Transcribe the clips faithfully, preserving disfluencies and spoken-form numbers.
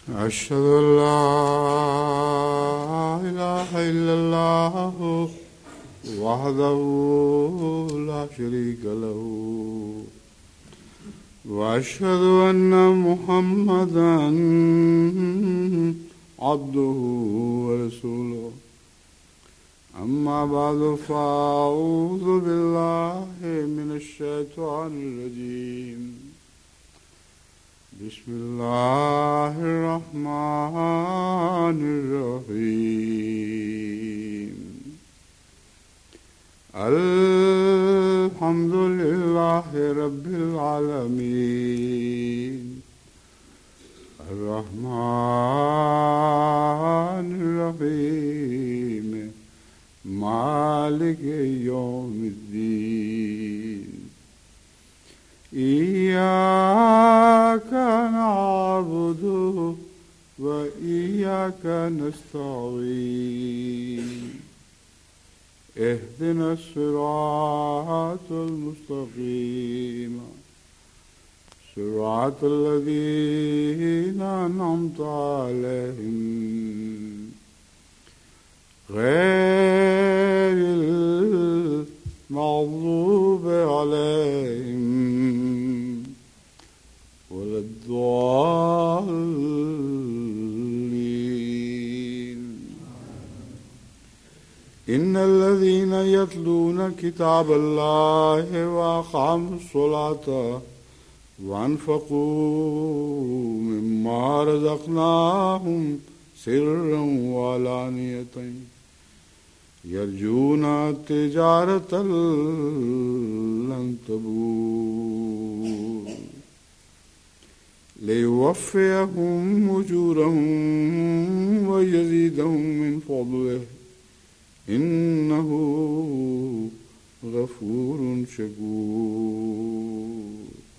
أشهد أن لا إله إلا الله وحده لا شريك له وأشهد أن محمدا عبده ورسوله أما بعد فأعوذ بالله من الشيطان الرجيم بسم الله الرحمن الرحيم الحمد لله رب العالمين الرحمن الرحيم مالك يوم الدين إياك نعبد وإياك نستعين اهدنا الصراط المستقيم صراط الذين أنعمت عليهم غير المغضوب عليهم ولا الضالين إن الذين يتلون كتاب الله وأقاموا الصلاة وأنفقوا مما رزقناهم سرا وعلانية يرجون تجارة لن تبور ليوفيهم أجورهم ويزيدهم من فضله إنه غفور شكور.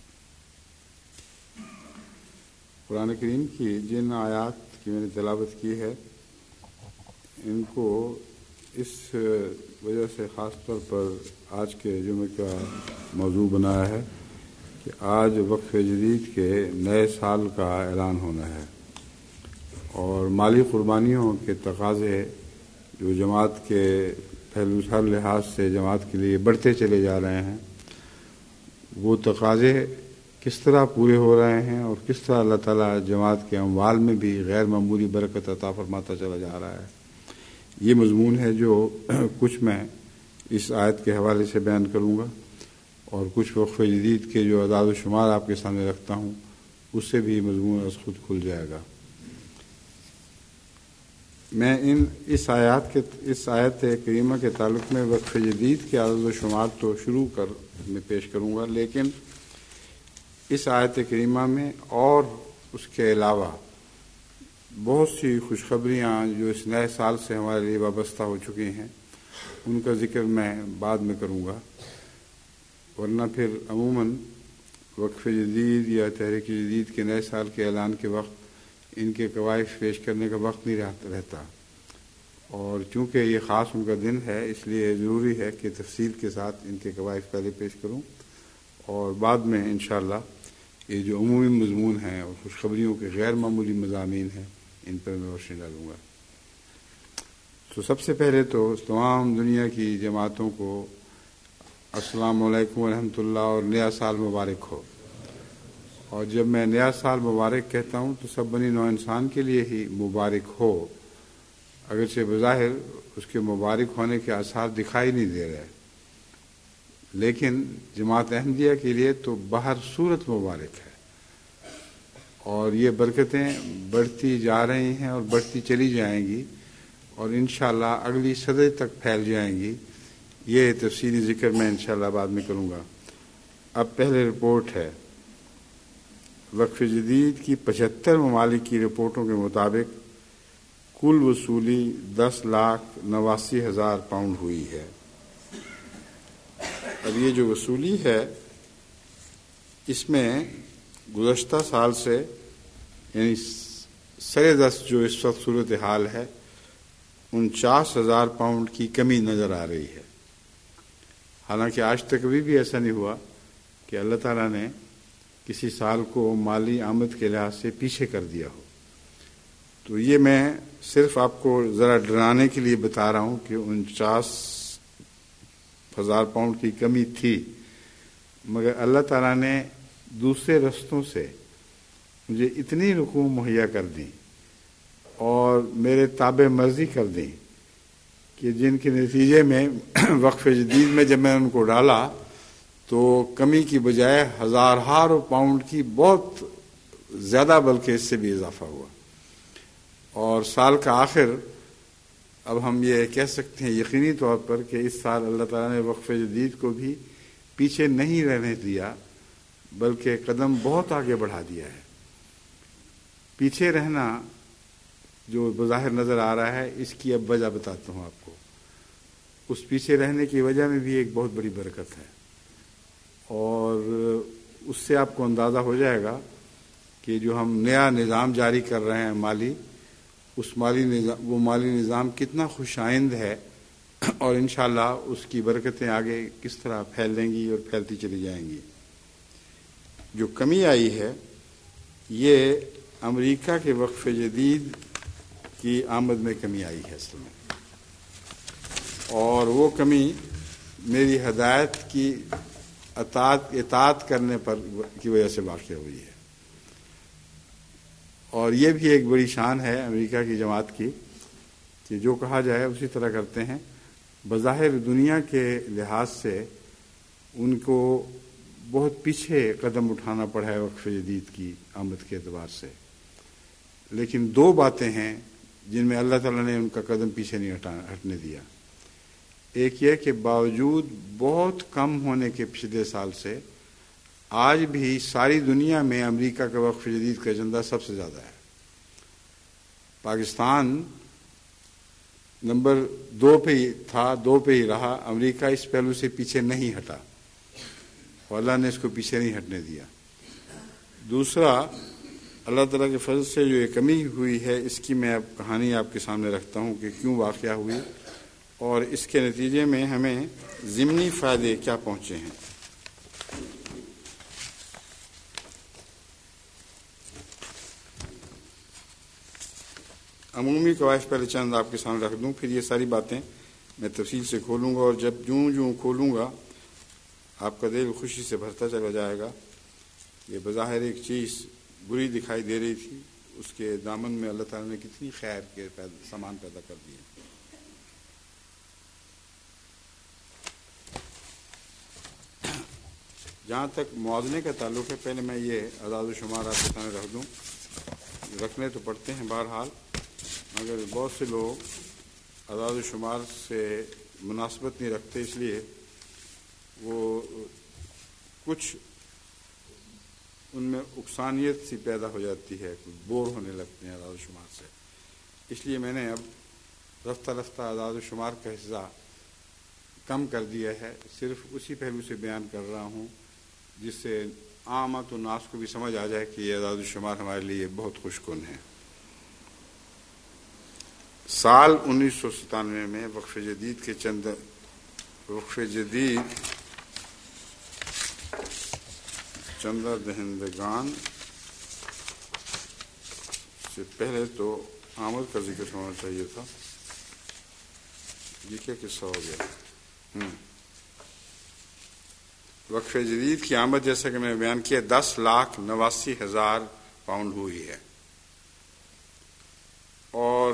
قرآن کریم کی جن آیات کی میں نے تلاوت کی ہے ان کو اس وجہ سے خاص طور پر آج کے جمعے کا موضوع بنایا ہے کہ آج وقف جدید کے نئے سال کا اعلان ہونا ہے اور مالی قربانیوں کے تقاضے جو جماعت کے پہلو ہر لحاظ سے جماعت کے لیے بڑھتے چلے جا رہے ہیں وہ تقاضے کس طرح پورے ہو رہے ہیں اور کس طرح اللہ تعالیٰ جماعت کے اموال میں بھی غیر معمولی برکت عطا فرماتا چلا جا رہا ہے، یہ مضمون ہے جو کچھ میں اس آیت کے حوالے سے بیان کروں گا اور کچھ وقف جدید کے جو اعداد و شمار آپ کے سامنے رکھتا ہوں اس سے بھی مضمون از خود کھل جائے گا۔ میں ان اس آیات کے اس آیت کریمہ کے تعلق میں وقف جدید کے اعداد و شمار تو شروع کر میں پیش کروں گا، لیکن اس آیت کریمہ میں اور اس کے علاوہ بہت سی خوشخبریاں جو اس نئے سال سے ہمارے لیے وابستہ ہو چکی ہیں ان کا ذکر میں بعد میں کروں گا، ورنہ پھر عموماً وقف جدید یا تحریک جدید کے نئے سال کے اعلان کے وقت ان کے قوائف پیش کرنے کا وقت نہیں رہتا، اور چونکہ یہ خاص ان کا دن ہے اس لیے ضروری ہے کہ تفصیل کے ساتھ ان کے قوائف پہلے پیش کروں اور بعد میں انشاءاللہ یہ جو عمومی مضمون ہیں اور خوشخبریوں کے غیر معمولی مضامین ہیں ان پر میں روشنی ڈالوں گا۔ تو سب سے پہلے تو تمام دنیا کی جماعتوں کو السلام علیکم ورحمۃ اللہ اور نیا سال مبارک ہو۔ اور جب میں نیا سال مبارک کہتا ہوں تو سب بنی نوع انسان کے لیے ہی مبارک ہو، اگرچہ بظاہر اس کے مبارک ہونے کے آثار دکھائی نہیں دے رہے، لیکن جماعت احمدیہ کے لیے تو بہر صورت مبارک ہے اور یہ برکتیں بڑھتی جا رہی ہیں اور بڑھتی چلی جائیں گی اور انشاءاللہ اگلی صدی تک پھیل جائیں گی۔ یہ تفصیلی ذکر میں انشاءاللہ بعد میں کروں گا۔ اب پہلے رپورٹ ہے وقف جدید کی پچہتر ممالک کی رپورٹوں کے مطابق کل وصولی دس لاکھ نواسی ہزار پاؤنڈ ہوئی ہے۔ اب یہ جو وصولی ہے اس میں گزشتہ سال سے یعنی سرے دست جو اس وقت صورتحال ہے انچاس ہزار پاؤنڈ کی کمی نظر آ رہی ہے، حالانکہ آج تک کبھی بھی ایسا نہیں ہوا کہ اللہ تعالیٰ نے کسی سال کو مالی آمد کے لحاظ سے پیچھے کر دیا ہو، تو یہ میں صرف آپ کو ذرا ڈرانے کے لیے بتا رہا ہوں کہ انچاس ہزار پاؤنڈ کی کمی تھی، مگر اللہ تعالیٰ نے دوسرے رستوں سے مجھے اتنی رقوم مہیا کر دیں اور میرے تابع مرضی کر دیں کہ جن کے نتیجے میں وقف جدید میں جب میں ان کو ڈالا تو کمی کی بجائے ہزار ہار پاؤنڈ کی بہت زیادہ بلکہ اس سے بھی اضافہ ہوا، اور سال کا آخر اب ہم یہ کہہ سکتے ہیں یقینی طور پر کہ اس سال اللہ تعالیٰ نے وقف جدید کو بھی پیچھے نہیں رہنے دیا بلکہ قدم بہت آگے بڑھا دیا ہے۔ پیچھے رہنا جو بظاہر نظر آ رہا ہے اس کی اب وجہ بتاتا ہوں آپ کو۔ اس پیچھے رہنے کی وجہ میں بھی ایک بہت بڑی برکت ہے، اور اس سے آپ کو اندازہ ہو جائے گا کہ جو ہم نیا نظام جاری کر رہے ہیں مالی، اس مالی نظام وہ مالی نظام کتنا خوش آئند ہے، اور انشاءاللہ اس کی برکتیں آگے کس طرح پھیلیں گی اور پھیلتی چلی جائیں گی۔ جو کمی آئی ہے یہ امریکہ کے وقف جدید کی آمد میں کمی آئی ہے اصل میں، اور وہ کمی میری ہدایت کی اطاعت اطاعت کرنے پر کی وجہ سے واقع ہوئی ہے، اور یہ بھی ایک بڑی شان ہے امریکہ کی جماعت کی کہ جو کہا جائے اسی طرح کرتے ہیں۔ بظاہر دنیا کے لحاظ سے ان کو بہت پیچھے قدم اٹھانا پڑا ہے وقف جدید کی آمد کے اعتبار سے، لیکن دو باتیں ہیں جن میں اللہ تعالیٰ نے ان کا قدم پیچھے نہیں ہٹنے دیا۔ ایک یہ کہ باوجود بہت کم ہونے کے پچھلے سال سے آج بھی ساری دنیا میں امریکہ کا وقف جدید کا ایجنڈا سب سے زیادہ ہے۔ پاکستان نمبر دو پہ ہی تھا، دو پہ ہی رہا، امریکہ اس پہلو سے پیچھے نہیں ہٹا اور اللہ نے اس کو پیچھے نہیں ہٹنے دیا۔ دوسرا، اللہ تعالیٰ کے فضل سے جو یہ کمی ہوئی ہے اس کی میں اب کہانی آپ کے سامنے رکھتا ہوں کہ کیوں واقعہ ہوئی اور اس کے نتیجے میں ہمیں ضمنی فائدے کیا پہنچے ہیں۔ عمومی قواعد پہلے چند آپ کے سامنے رکھ دوں، پھر یہ ساری باتیں میں تفصیل سے کھولوں گا، اور جب جوں جوں کھولوں گا آپ کا دل خوشی سے بھرتا چلا جائے گا۔ یہ بظاہر ایک چیز بری دکھائی دے رہی تھی، اس کے دامن میں اللہ تعالیٰ نے کتنی خیر کے سامان پیدا کر دیے۔ جہاں تک موازنے کا تعلق ہے، پہلے میں یہ اعداد و شمار آپ کے سامنے رکھ دوں، رکھنے تو پڑتے ہیں بہرحال، مگر بہت سے لوگ اعداد و شمار سے مناسبت نہیں رکھتے، اس لیے وہ کچھ ان میں اکسانیت سی پیدا ہو جاتی ہے، کچھ بور ہونے لگتے ہیں اعداد و شمار سے۔ اس لیے میں نے اب رفتہ رفتہ اعداد و شمار کا حصہ کم کر دیا ہے، صرف اسی پہلو سے بیان کر رہا ہوں جس سے عامت و ناس کو بھی سمجھ آ جائے کہ یہ اعداد و شمار ہمارے لیے بہت خوش کن ہے۔ سال انیس سو ستانوے میں وقف جدید کے چند وقف جدید چندہ دہندگان سے پہلے تو آمد کا ذکر ہونا چاہیے تھا، یہ کیا قصہ ہو گیا۔ ہم وقف جدید کی آمد جیسا کہ میں نے بیان کیا دس لاکھ نواسی ہزار پاؤنڈ ہوئی ہے، اور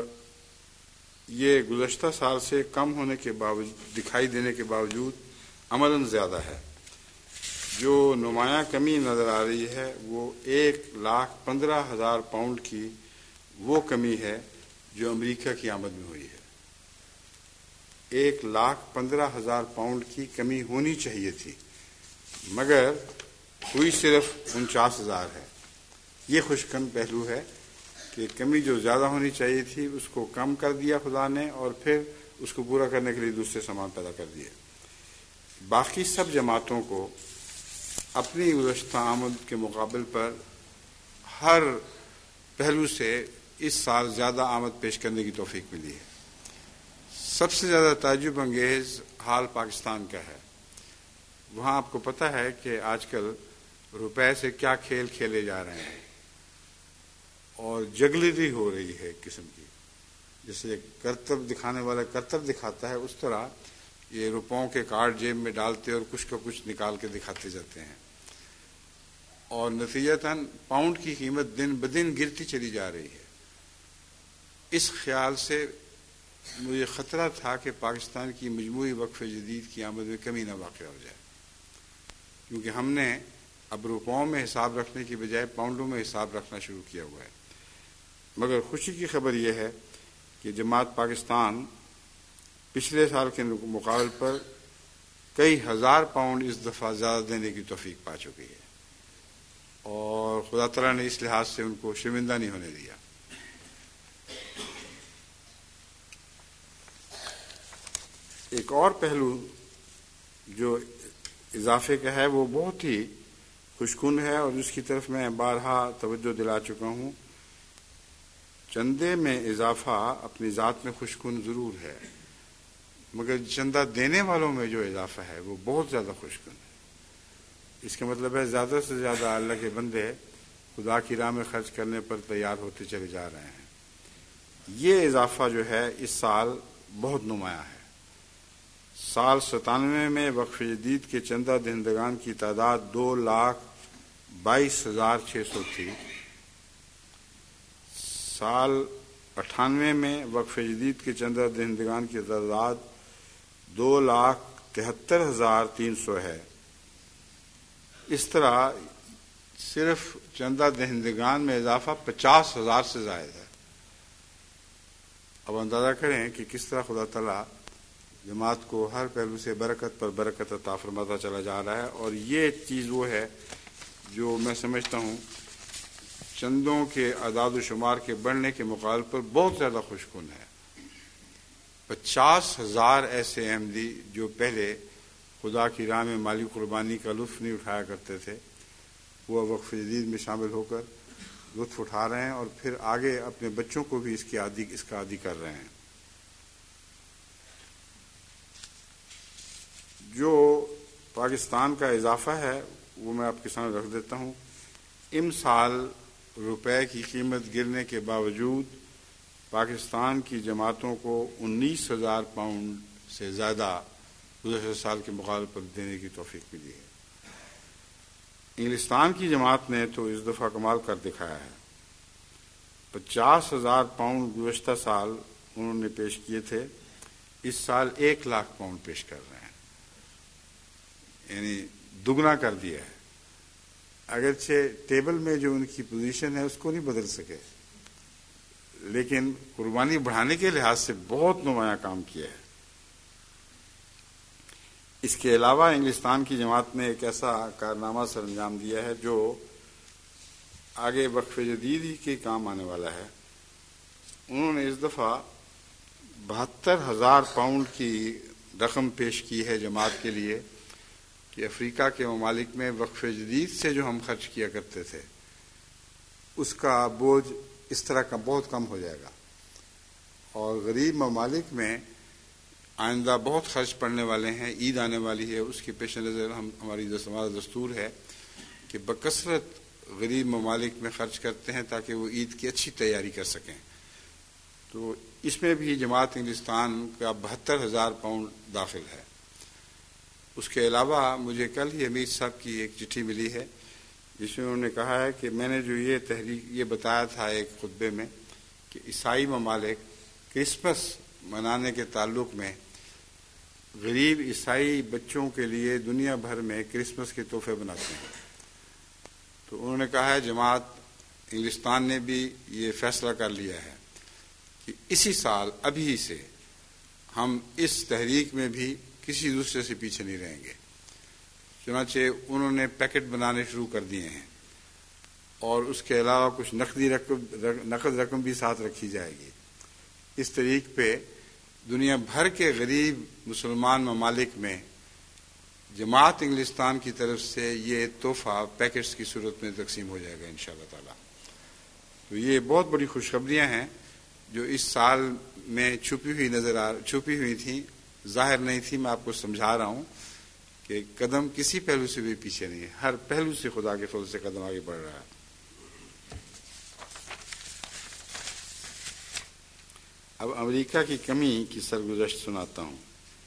یہ گزشتہ سال سے کم ہونے کے باوجود دکھائی دینے کے باوجود عملاً زیادہ ہے۔ جو نمایاں کمی نظر آ رہی ہے وہ ایک لاکھ پندرہ ہزار پاؤنڈ کی وہ کمی ہے جو امریکہ کی آمد میں ہوئی ہے۔ ایک لاکھ پندرہ ہزار پاؤنڈ کی کمی ہونی چاہیے تھی، مگر ہوئی صرف انچاس ہزار ہے۔ یہ خوشکن پہلو ہے کہ کمی جو زیادہ ہونی چاہیے تھی اس کو کم کر دیا خدا نے، اور پھر اس کو پورا کرنے کے لیے دوسرے سامان پیدا کر دیے۔ باقی سب جماعتوں کو اپنی گزشتہ آمد کے مقابل پر ہر پہلو سے اس سال زیادہ آمد پیش کرنے کی توفیق ملی ہے۔ سب سے زیادہ تعجب انگیز حال پاکستان کا ہے۔ وہاں آپ کو پتہ ہے کہ آج کل روپے سے کیا کھیل کھیلے جا رہے ہیں، اور جگلری ہو رہی ہے ایک قسم کی، جیسے کرتب دکھانے والا کرتب دکھاتا ہے، اس طرح یہ روپوں کے کارڈ جیب میں ڈالتے اور کچھ کا کچھ نکال کے دکھاتے جاتے ہیں، اور نتیجتاً پاؤنڈ کی قیمت دن بدن گرتی چلی جا رہی ہے۔ اس خیال سے مجھے خطرہ تھا کہ پاکستان کی مجموعی وقف جدید کی آمد میں کمی نہ واقع ہو جائے، کیونکہ ہم نے اب روپوں میں حساب رکھنے کی بجائے پاؤنڈوں میں حساب رکھنا شروع کیا ہوا ہے۔ مگر خوشی کی خبر یہ ہے کہ جماعت پاکستان پچھلے سال کے مقابل پر کئی ہزار پاؤنڈ اس دفعہ زیادہ دینے کی توفیق پا چکی ہے، اور خدا تعالیٰ نے اس لحاظ سے ان کو شرمندہ نہیں ہونے دیا۔ ایک اور پہلو جو اضافے کا ہے وہ بہت ہی خوشکن ہے، اور اس کی طرف میں بارہا توجہ دلا چکا ہوں۔ چندے میں اضافہ اپنی ذات میں خوشکن ضرور ہے، مگر چندہ دینے والوں میں جو اضافہ ہے وہ بہت زیادہ خوشکن ہے۔ اس کا مطلب ہے زیادہ سے زیادہ اللہ کے بندے خدا کی راہ میں خرچ کرنے پر تیار ہوتے چلے جا رہے ہیں۔ یہ اضافہ جو ہے اس سال بہت نمایاں ہے۔ سال ستانوے میں وقف جدید کے چندہ دہندگان کی تعداد دو لاکھ بائیس ہزار چھ سو تھی۔ سال اٹھانوے میں وقف جدید کے چندہ دہندگان کی تعداد دو لاکھ تہتر ہزار تین سو ہے۔ اس طرح صرف چندہ دہندگان میں اضافہ پچاس ہزار سے زائد ہے۔ اب اندازہ کریں کہ کس طرح خدا تعالیٰ جماعت کو ہر پہلو سے برکت پر برکت عطا فرماتا چلا جا رہا ہے، اور یہ چیز وہ ہے جو میں سمجھتا ہوں چندوں کے اعداد و شمار کے بڑھنے کے مقابلے پر بہت زیادہ خوشکن ہے۔ پچاس ہزار ایسے احمدی جو پہلے خدا کی راہ میں مالی قربانی کا لطف نہیں اٹھایا کرتے تھے، وہ وقف جدید میں شامل ہو کر لطف اٹھا رہے ہیں، اور پھر آگے اپنے بچوں کو بھی اس کی عادی اس کا عادی کر رہے ہیں۔ جو پاکستان کا اضافہ ہے وہ میں آپ کے سامنے رکھ دیتا ہوں۔ ام سال روپے کی قیمت گرنے کے باوجود پاکستان کی جماعتوں کو انیس ہزار پاؤنڈ سے زیادہ گزشتہ سال کے مقابلے پر دینے کی توفیق ملی ہے۔ انگلستان کی جماعت نے تو اس دفعہ کمال کر دکھایا ہے۔ پچاس ہزار پاؤنڈ گزشتہ سال انہوں نے پیش کیے تھے، اس سال ایک لاکھ پاؤنڈ پیش کر رہے ہیں، یعنی دگنا کر دیا ہے۔ اگرچہ ٹیبل میں جو ان کی پوزیشن ہے اس کو نہیں بدل سکے، لیکن قربانی بڑھانے کے لحاظ سے بہت نمایاں کام کیا ہے۔ اس کے علاوہ انگلستان کی جماعت نے ایک ایسا کارنامہ سر انجام دیا ہے جو آگے وقف جدید ہی کے کام آنے والا ہے۔ انہوں نے اس دفعہ بہتر ہزار پاؤنڈ کی رقم پیش کی ہے جماعت کے لیے کہ افریقہ کے ممالک میں وقف جدید سے جو ہم خرچ کیا کرتے تھے اس کا بوجھ اس طرح کا بہت کم ہو جائے گا، اور غریب ممالک میں آئندہ بہت خرچ پڑنے والے ہیں، عید آنے والی ہے، اس کے پیش نظر ہم ہماری ہمارا دستور ہے کہ بکثرت غریب ممالک میں خرچ کرتے ہیں تاکہ وہ عید کی اچھی تیاری کر سکیں۔ تو اس میں بھی جماعت انگلستان کا بہتر ہزار پاؤنڈ داخل ہے۔ اس کے علاوہ مجھے کل ہی امیر صاحب کی ایک چٹھی ملی ہے جس میں انہوں نے کہا ہے کہ میں نے جو یہ تحریک یہ بتایا تھا ایک خطبے میں کہ عیسائی ممالک کرسمس منانے کے تعلق میں غریب عیسائی بچوں کے لیے دنیا بھر میں کرسمس کے تحفے بناتے ہیں، تو انہوں نے کہا ہے جماعت انگلستان نے بھی یہ فیصلہ کر لیا ہے کہ اسی سال ابھی سے ہم اس تحریک میں بھی کسی دوسرے سے پیچھے نہیں رہیں گے۔ چنانچہ انہوں نے پیکٹ بنانے شروع کر دیے ہیں، اور اس کے علاوہ کچھ نقدی رقم نقد رقم بھی ساتھ رکھی جائے گی۔ اس طریق پہ دنیا بھر کے غریب مسلمان ممالک میں جماعت انگلستان کی طرف سے یہ تحفہ پیکٹس کی صورت میں تقسیم ہو جائے گا انشاءاللہ تعالی۔ تو یہ بہت بڑی خوشخبریاں ہیں جو اس سال میں چھپی ہوئی نظر آ چھپی ہوئی تھیں، ظاہر نہیں تھی۔ میں آپ کو سمجھا رہا ہوں کہ قدم کسی پہلو سے بھی پیچھے نہیں ہے، ہر پہلو سے خدا کے فضل سے قدم آگے بڑھ رہا ہے۔ اب امریکہ کی کمی کی سرگزشت سناتا ہوں.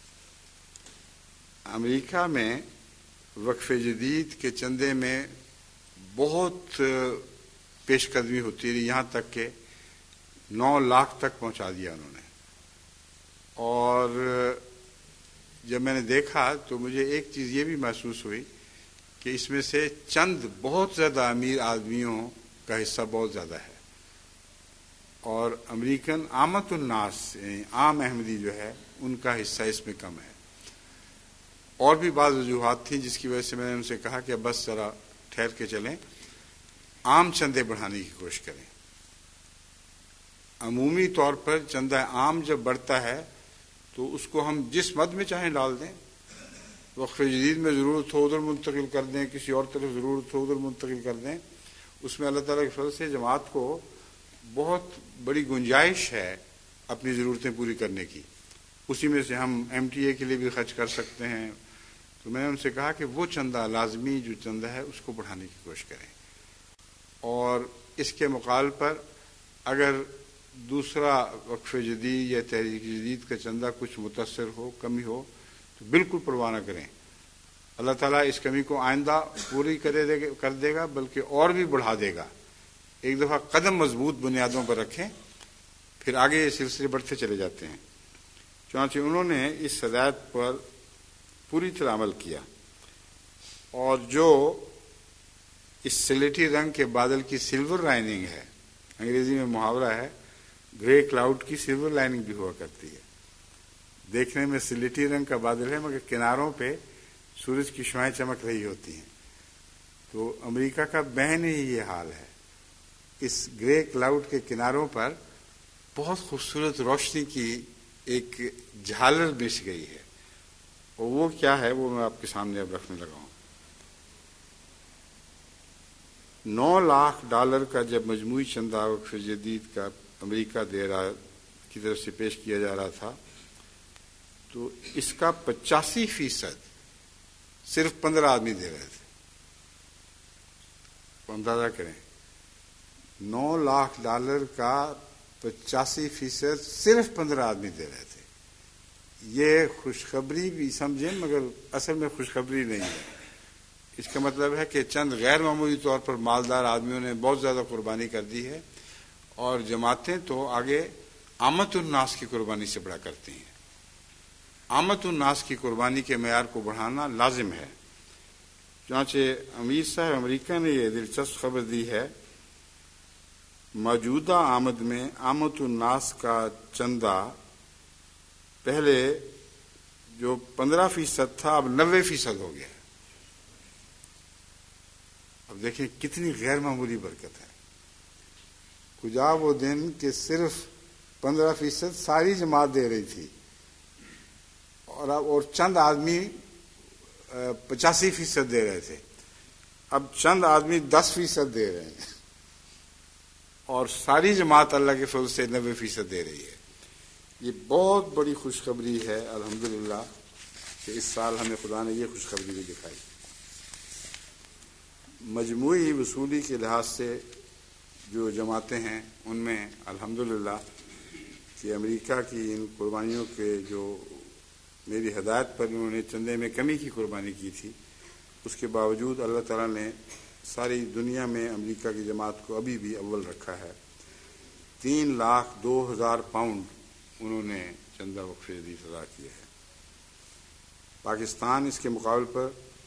امریکہ میں وقف جدید کے چندے میں بہت پیش قدمی ہوتی رہی، یہاں تک کہ نو لاکھ تک پہنچا دیا انہوں نے. اور جب میں نے دیکھا تو مجھے ایک چیز یہ بھی محسوس ہوئی کہ اس میں سے چند بہت زیادہ امیر آدمیوں کا حصہ بہت زیادہ ہے، اور امریکن عامت الناس عام احمدی جو ہے ان کا حصہ اس میں کم ہے. اور بھی بعض وجوہات تھیں جس کی وجہ سے میں نے ان سے کہا کہ بس ذرا ٹھہر کے چلیں، عام چندے بڑھانے کی کوشش کریں. عمومی طور پر چندہ عام جب بڑھتا ہے تو اس کو ہم جس مد میں چاہیں ڈال دیں. وقف جدید میں ضرورت ہو ادھر منتقل کر دیں، کسی اور طرف ضرورت ہو ادھر منتقل کر دیں. اس میں اللہ تعالیٰ کے فضل سے جماعت کو بہت بڑی گنجائش ہے اپنی ضرورتیں پوری کرنے کی. اسی میں سے ہم ایم ٹی اے کے لیے بھی خرچ کر سکتے ہیں. تو میں نے ان سے کہا کہ وہ چندہ لازمی جو چندہ ہے اس کو بڑھانے کی کوشش کریں، اور اس کے مقابل پر اگر دوسرا وقف جدید یا تحریک جدید کا چندہ کچھ متاثر ہو، کمی ہو، تو بالکل پرواہ نہ کریں. اللہ تعالیٰ اس کمی کو آئندہ پوری کر دے گا، بلکہ اور بھی بڑھا دے گا. ایک دفعہ قدم مضبوط بنیادوں پر رکھیں، پھر آگے یہ سلسلے بڑھتے چلے جاتے ہیں. چنانچہ انہوں نے اس ہدایت پر پوری طرح عمل کیا، اور جو اس سلیٹی رنگ کے بادل کی سلور لائننگ ہے، انگریزی میں محاورہ ہے گرے کلاؤڈ کی سلور لائننگ بھی ہوا کرتی ہے. دیکھنے میں سلیٹی رنگ کا بادل ہے مگر کناروں پہ سورج کی شعاعیں چمک رہی ہوتی ہیں. تو امریکہ کا بہن ہی یہ حال ہے. اس گرے کلاؤڈ کے کناروں پر بہت خوبصورت روشنی کی ایک جھالر بچھ گئی ہے، اور وہ کیا ہے وہ میں آپ کے سامنے اب رکھنے لگا ہوں. نو لاکھ ڈالر کا جب مجموعی چندہ وقف جدید کا امریکہ دے رہا کی طرف سے پیش کیا جا رہا تھا، تو اس کا پچاسی فیصد صرف پندرہ آدمی دے رہے تھے. اندازہ کریں، نو لاکھ ڈالر کا پچاسی فیصد صرف پندرہ آدمی دے رہے تھے. یہ خوشخبری بھی سمجھیں مگر اصل میں خوشخبری نہیں ہے. اس کا مطلب ہے کہ چند غیر معمولی طور پر مالدار آدمیوں نے بہت زیادہ قربانی کر دی ہے، اور جماعتیں تو آگے آمد الناس کی قربانی سے بڑا کرتی ہیں. آمد الناس کی قربانی کے معیار کو بڑھانا لازم ہے. چنانچہ امیر صاحب امریکہ نے یہ دلچسپ خبر دی ہے، موجودہ آمد میں آمد الناس کا چندہ پہلے جو پندرہ فیصد تھا اب نوے فیصد ہو گیا. اب دیکھیں کتنی غیر معمولی برکت ہے. کجا وہ دن کہ صرف پندرہ فیصد ساری جماعت دے رہی تھی، اور اب اور چند آدمی پچاسی فیصد دے رہے تھے، اب چند آدمی دس فیصد دے رہے ہیں، اور ساری جماعت اللہ کے فضل سے نوے فیصد دے رہی ہے. یہ بہت بڑی خوشخبری ہے الحمدللہ کہ اس سال ہمیں خدا نے یہ خوشخبری بھی دکھائی. مجموعی وصولی کے لحاظ سے جو جماعتیں ہیں ان میں الحمدللہ کہ امریکہ کی ان قربانیوں کے جو میری ہدایت پر انہوں نے چندے میں کمی کی قربانی کی تھی، اس کے باوجود اللہ تعالیٰ نے ساری دنیا میں امریکہ کی جماعت کو ابھی بھی اول رکھا ہے. تین لاکھ دو ہزار پاؤنڈ انہوں نے چندہ وقف جدید ادا کیا ہے. پاکستان اس کے مقابل پر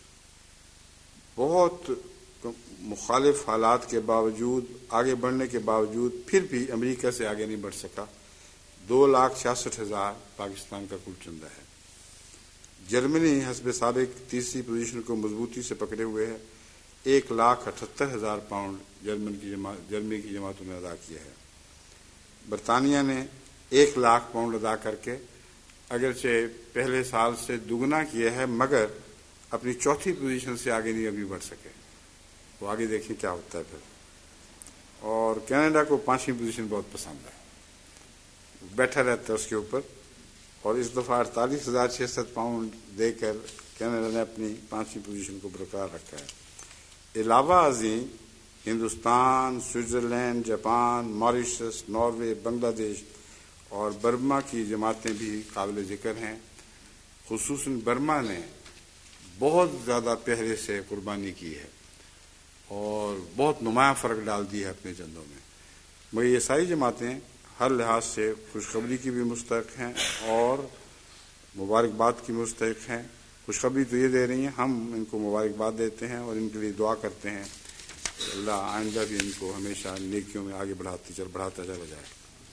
بہت مخالف حالات کے باوجود، آگے بڑھنے کے باوجود پھر بھی امریکہ سے آگے نہیں بڑھ سکا. دو لاکھ چھیاسٹھ ہزار پاکستان کا کل چندہ ہے. جرمنی حسب سابق تیسری پوزیشن کو مضبوطی سے پکڑے ہوئے ہے. ایک لاکھ اٹھہتر ہزار پاؤنڈ جرمن کی جماعت جرمنی کی جماعتوں نے ادا کیا ہے. برطانیہ نے ایک لاکھ پاؤنڈ ادا کر کے اگرچہ پہلے سال سے دگنا کیا ہے، مگر اپنی چوتھی پوزیشن سے آگے نہیں ابھی بڑھ سکے. وہ آگے دیکھیں کیا ہوتا ہے پھر. اور کینیڈا کو پانچویں پوزیشن بہت پسند ہے، بیٹھا رہتا ہے اس کے اوپر، اور اس دفعہ اڑتالیس ہزار چھ سو پاؤنڈ دے کر کینیڈا نے اپنی پانچویں پوزیشن کو برقرار رکھا ہے. علاوہ ازیں Hindustan, Switzerland, Japan, Mauritius, Norway, Bangladesh اور برما کی جماعتیں بھی قابل ذکر ہیں. خصوصاً برما نے بہت زیادہ پہلے سے قربانی کی ہے اور بہت نمایاں فرق ڈال دی ہے اپنے چندوں میں. مگر یہ ساری جماعتیں ہر لحاظ سے خوشخبری کی بھی مستحق ہیں اور مبارکباد کی مستحق ہیں. خوشخبری تو یہ دے رہی ہیں, ہم ان کو مبارکباد دیتے ہیں اور ان کے لیے دعا کرتے ہیں کہ اللہ آئندہ بھی ان کو ہمیشہ نیکیوں میں آگے بڑھاتے چل بڑھاتا چلا جائے.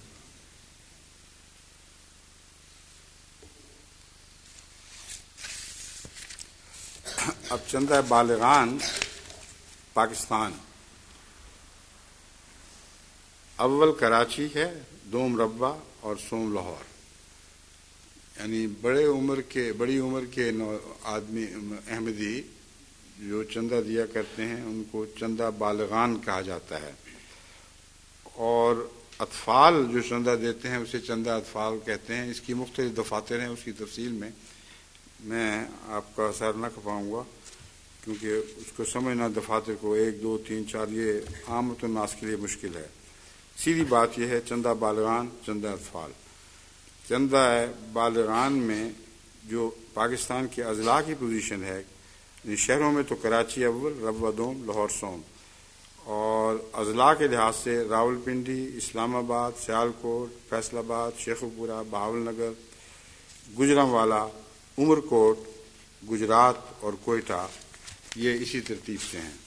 اب چندہ بالغان پاکستان. اول کراچی ہے, دوم ربوہ اور سوم لاہور. یعنی بڑے عمر کے بڑی عمر کے آدمی احمدی جو چندہ دیا کرتے ہیں ان کو چندہ بالغان کہا جاتا ہے, اور اطفال جو چندہ دیتے ہیں اسے چندہ اطفال کہتے ہیں. اس کی مختلف دفاتر ہیں, اس کی تفصیل میں میں آپ کا اثر نہ کھپاؤں گا کیونکہ اس کو سمجھنا دفاتر کو ایک دو تین چار یہ عامت الناس کے لیے مشکل ہے. سیدھی بات یہ ہے, چندہ بالغان چندہ اطفال. چندہ بالغان میں جو پاکستان کے اضلاع کی پوزیشن ہے, شہروں میں تو کراچی اول, ربوہ دوم, لاہور سوم, اور اضلاع کے لحاظ سے راول پنڈی, اسلام آباد, سیالکوٹ, فیصل آباد, شیخو پورہ, بہاول نگر, گجرانوالہ, عمر کوٹ, گجرات اور کوئٹہ, یہ اسی ترتیب سے ہیں.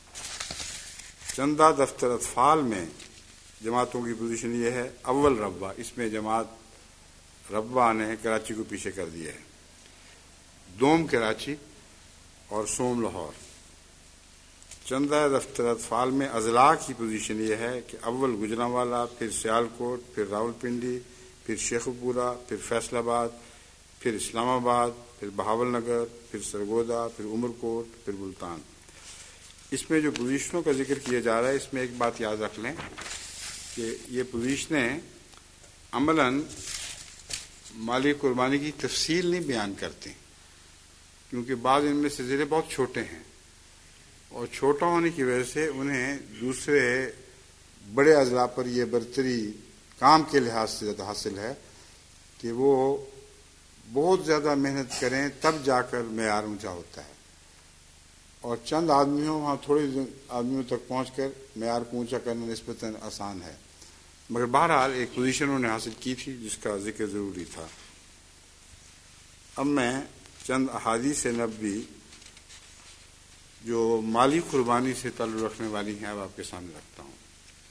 چندہ دفتر اطفال میں جماعتوں کی پوزیشن یہ ہے, اول ربوہ, اس میں جماعت ربوہ نے کراچی کو پیچھے کر دیا ہے, دوم کراچی اور سوم لاہور. چندہ دفتر اطفال میں اضلاع کی پوزیشن یہ ہے کہ اول گجرانوالہ, پھر سیالکوٹ, پھر راول پنڈی, پھر شیخو پورہ, پھر فیصل آباد, پھر اسلام آباد, پھر بہاول نگر, پھر سرگودا, پھر عمر کوٹ, پھر ملتان. اس میں جو پوزیشنوں کا ذکر کیا جا رہا ہے, اس میں ایک بات یاد رکھ لیں کہ یہ پوزیشنیں عملاً مالی قربانی کی تفصیل نہیں بیان کرتی, کیونکہ بعض ان میں سے ضلع بہت چھوٹے ہیں اور چھوٹا ہونے کی وجہ سے انہیں دوسرے بڑے اضلاع پر یہ برتری کام کے لحاظ سے زیادہ حاصل ہے کہ وہ بہت زیادہ محنت کریں تب جا کر معیار اونچا ہوتا ہے, اور چند آدمیوں وہاں تھوڑے آدمیوں تک پہنچ کر معیار کو اونچا کرنا نسبتاً آسان ہے. مگر بہرحال ایک پوزیشن انہوں نے حاصل کی تھی جس کا ذکر ضروری تھا. اب میں چند احادیث نبوی جو مالی قربانی سے تعلق رکھنے والی ہیں اب آپ کے سامنے رکھتا ہوں.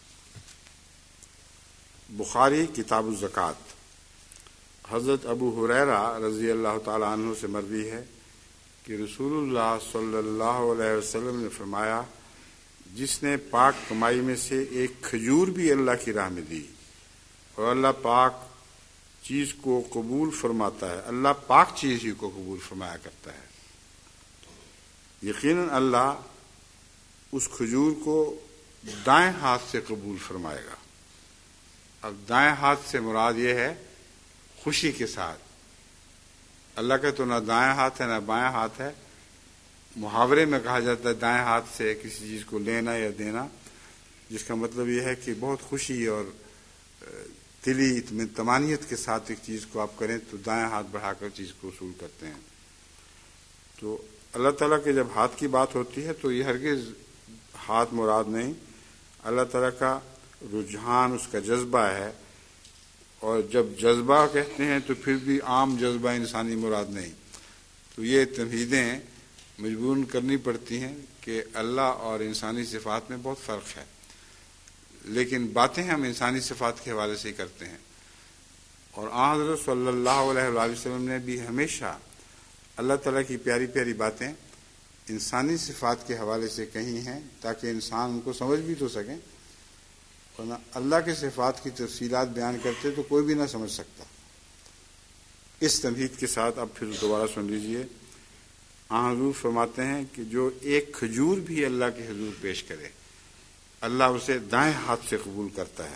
بخاری کتاب الزکوٰۃ. حضرت ابو ہریرہ رضی اللہ تعالی عنہ سے مروی ہے کہ رسول اللہ صلی اللہ علیہ وسلم نے فرمایا, جس نے پاک کمائی میں سے ایک کھجور بھی اللہ کی راہ میں دی, اور اللہ پاک چیز کو قبول فرماتا ہے, اللہ پاک چیز ہی کو قبول فرمایا کرتا ہے, یقیناً اللہ اس کھجور کو دائیں ہاتھ سے قبول فرمائے گا. اب دائیں ہاتھ سے مراد یہ ہے خوشی کے ساتھ. اللہ کا تو نہ دائیں ہاتھ ہے نہ بائیں ہاتھ ہے. محاورے میں کہا جاتا ہے دائیں ہاتھ سے کسی چیز کو لینا یا دینا, جس کا مطلب یہ ہے کہ بہت خوشی اور دلی طمانیت کے ساتھ ایک چیز کو آپ کریں تو دائیں ہاتھ بڑھا کر چیز کو وصول کرتے ہیں. تو اللہ تعالیٰ کے جب ہاتھ کی بات ہوتی ہے تو یہ ہرگز ہاتھ مراد نہیں, اللہ تعالیٰ کا رجحان, اس کا جذبہ ہے. اور جب جذبہ کہتے ہیں تو پھر بھی عام جذبہ انسانی مراد نہیں. تو یہ تمہیدیں مجبور کرنی پڑتی ہیں کہ اللہ اور انسانی صفات میں بہت فرق ہے, لیکن باتیں ہم انسانی صفات کے حوالے سے ہی کرتے ہیں. اور آن حضرت صلی اللہ علیہ وآلہ وسلم نے بھی ہمیشہ اللہ تعالیٰ کی پیاری پیاری باتیں انسانی صفات کے حوالے سے کہی ہیں تاکہ انسان ان کو سمجھ بھی تو سکیں, ورنہ اللہ کے صفات کی تفصیلات بیان کرتے تو کوئی بھی نہ سمجھ سکتا. اس تمہید کے ساتھ اب پھر دوبارہ سن لیجئے. آن حضور فرماتے ہیں کہ جو ایک کھجور بھی اللہ کے حضور پیش کرے, اللہ اسے دائیں ہاتھ سے قبول کرتا ہے,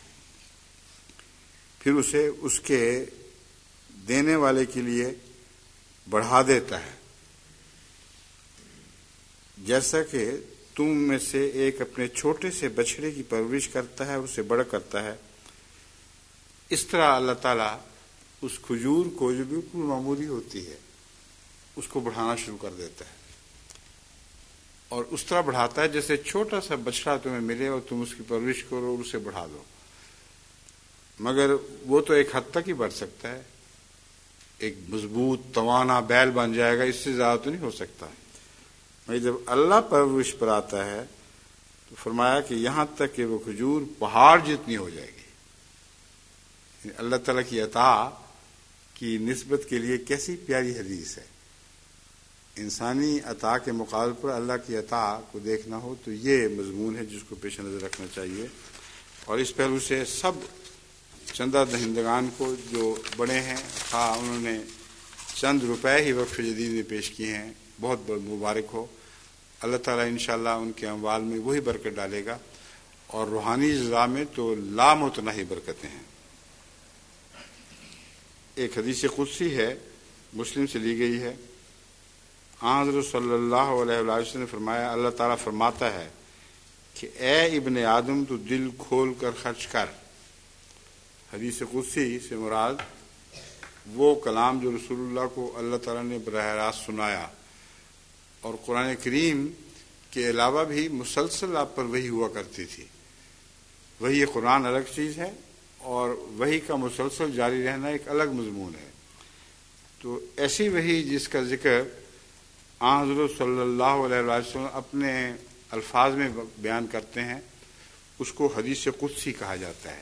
پھر اسے اس کے دینے والے کے لیے بڑھا دیتا ہے, جیسا کہ تم میں سے ایک اپنے چھوٹے سے بچڑے کی پرورش کرتا ہے, اسے بڑا کرتا ہے, اس طرح اللہ تعالیٰ اس کھجور کو جو بالکل معمولی ہوتی ہے اس کو بڑھانا شروع کر دیتا ہے، اور اس طرح بڑھاتا ہے جیسے چھوٹا سا بچڑا تمہیں ملے اور تم اس کی پرورش کرو اور اسے بڑھا دو، مگر وہ تو ایک حد تک ہی بڑھ سکتا ہے، ایک مضبوط توانا بیل بن جائے گا، اس سے زیادہ تو نہیں ہو سکتا۔ مگر جب اللہ پرورش پر آتا ہے تو فرمایا کہ یہاں تک کہ وہ کھجور پہاڑ جتنی ہو جائے گی۔ اللہ تعالیٰ کی عطا کی نسبت کے لیے کیسی پیاری حدیث ہے۔ انسانی عطا کے مقابل پر اللہ کی عطا کو دیکھنا ہو تو یہ مضمون ہے جس کو پیش نظر رکھنا چاہیے، اور اس پہلو سے سب چندہ دہندگان کو جو بڑے ہیں، خواہ انہوں نے چند روپے ہی وقف جدید میں پیش کیے ہیں، بہت بہت مبارک ہو۔ اللہ تعالیٰ انشاءاللہ ان کے اموال میں وہی برکت ڈالے گا، اور روحانی جزا میں تو لامتناہی برکتیں ہیں۔ ایک حدیث قدسی ہے، مسلم سے لی گئی ہے۔ حضرت صلی اللہ علیہ وسلم نے فرمایا، اللہ تعالیٰ فرماتا ہے کہ اے ابن آدم تو دل کھول کر خرچ کر۔ حدیث قدسی سے مراد وہ کلام جو رسول اللہ کو اللہ تعالیٰ نے براہ راست سنایا، اور قرآن کریم کے علاوہ بھی مسلسل آپ پر وحی ہوا کرتی تھی۔ وحی قرآن الگ چیز ہے، اور وحی کا مسلسل جاری رہنا ایک الگ مضمون ہے۔ تو ایسی وحی جس کا ذکر حضرت صلی اللہ علیہ وسلم اپنے الفاظ میں بیان کرتے ہیں، اس کو حدیث قدسی کہا جاتا ہے۔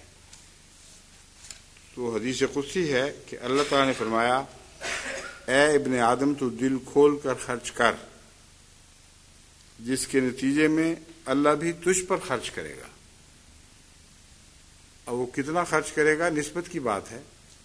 تو حدیث قدسی ہے کہ اللہ تعالیٰ نے فرمایا، اے ابن آدم تو دل کھول کر خرچ کر، جس کے نتیجے میں اللہ بھی تجھ پر خرچ کرے گا۔ اب وہ کتنا خرچ کرے گا نسبت کی بات ہے۔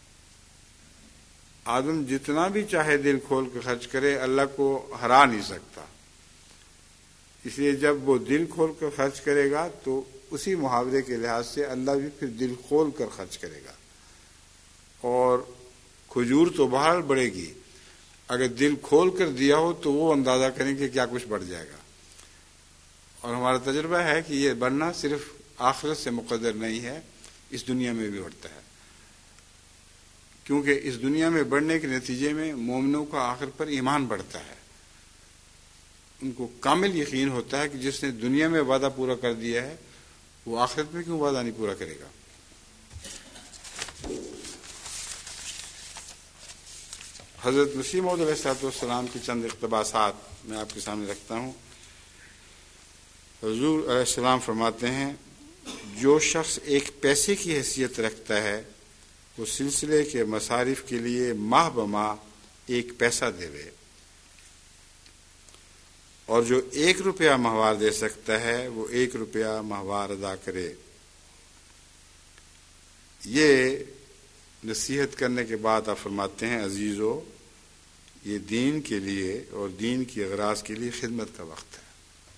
آدم جتنا بھی چاہے دل کھول کے خرچ کرے، اللہ کو ہرا نہیں سکتا۔ اس لیے جب وہ دل کھول کر خرچ کرے گا تو اسی محاورے کے لحاظ سے اللہ بھی پھر دل کھول کر خرچ کرے گا، اور کھجور تو بہرحال بڑھے گی۔ اگر دل کھول کر دیا ہو تو وہ اندازہ کریں کہ کیا کچھ بڑھ جائے گا۔ اور ہمارا تجربہ ہے کہ یہ بڑھنا صرف آخرت سے مقدر نہیں ہے، اس دنیا میں بھی بڑھتا ہے، کیونکہ اس دنیا میں بڑھنے کے نتیجے میں مومنوں کا آخر پر ایمان بڑھتا ہے۔ ان کو کامل یقین ہوتا ہے کہ جس نے دنیا میں وعدہ پورا کر دیا ہے وہ آخرت میں کیوں وعدہ نہیں پورا کرے گا۔ حضرت مسیح موعود علیہ الصلوۃ والسلام کی چند اقتباسات میں آپ کے سامنے رکھتا ہوں۔ حضور علیہ السلام فرماتے ہیں، جو شخص ایک پیسے کی حیثیت رکھتا ہے وہ سلسلے کے مصارف کے لیے ماہ بماہ ایک پیسہ دے وے، اور جو ایک روپیہ ماہوار دے سکتا ہے وہ ایک روپیہ ماہوار ادا کرے۔ یہ نصیحت کرنے کے بعد آپ فرماتے ہیں، عزیزو، یہ دین کے لیے اور دین کی اغراض کے لیے خدمت کا وقت ہے۔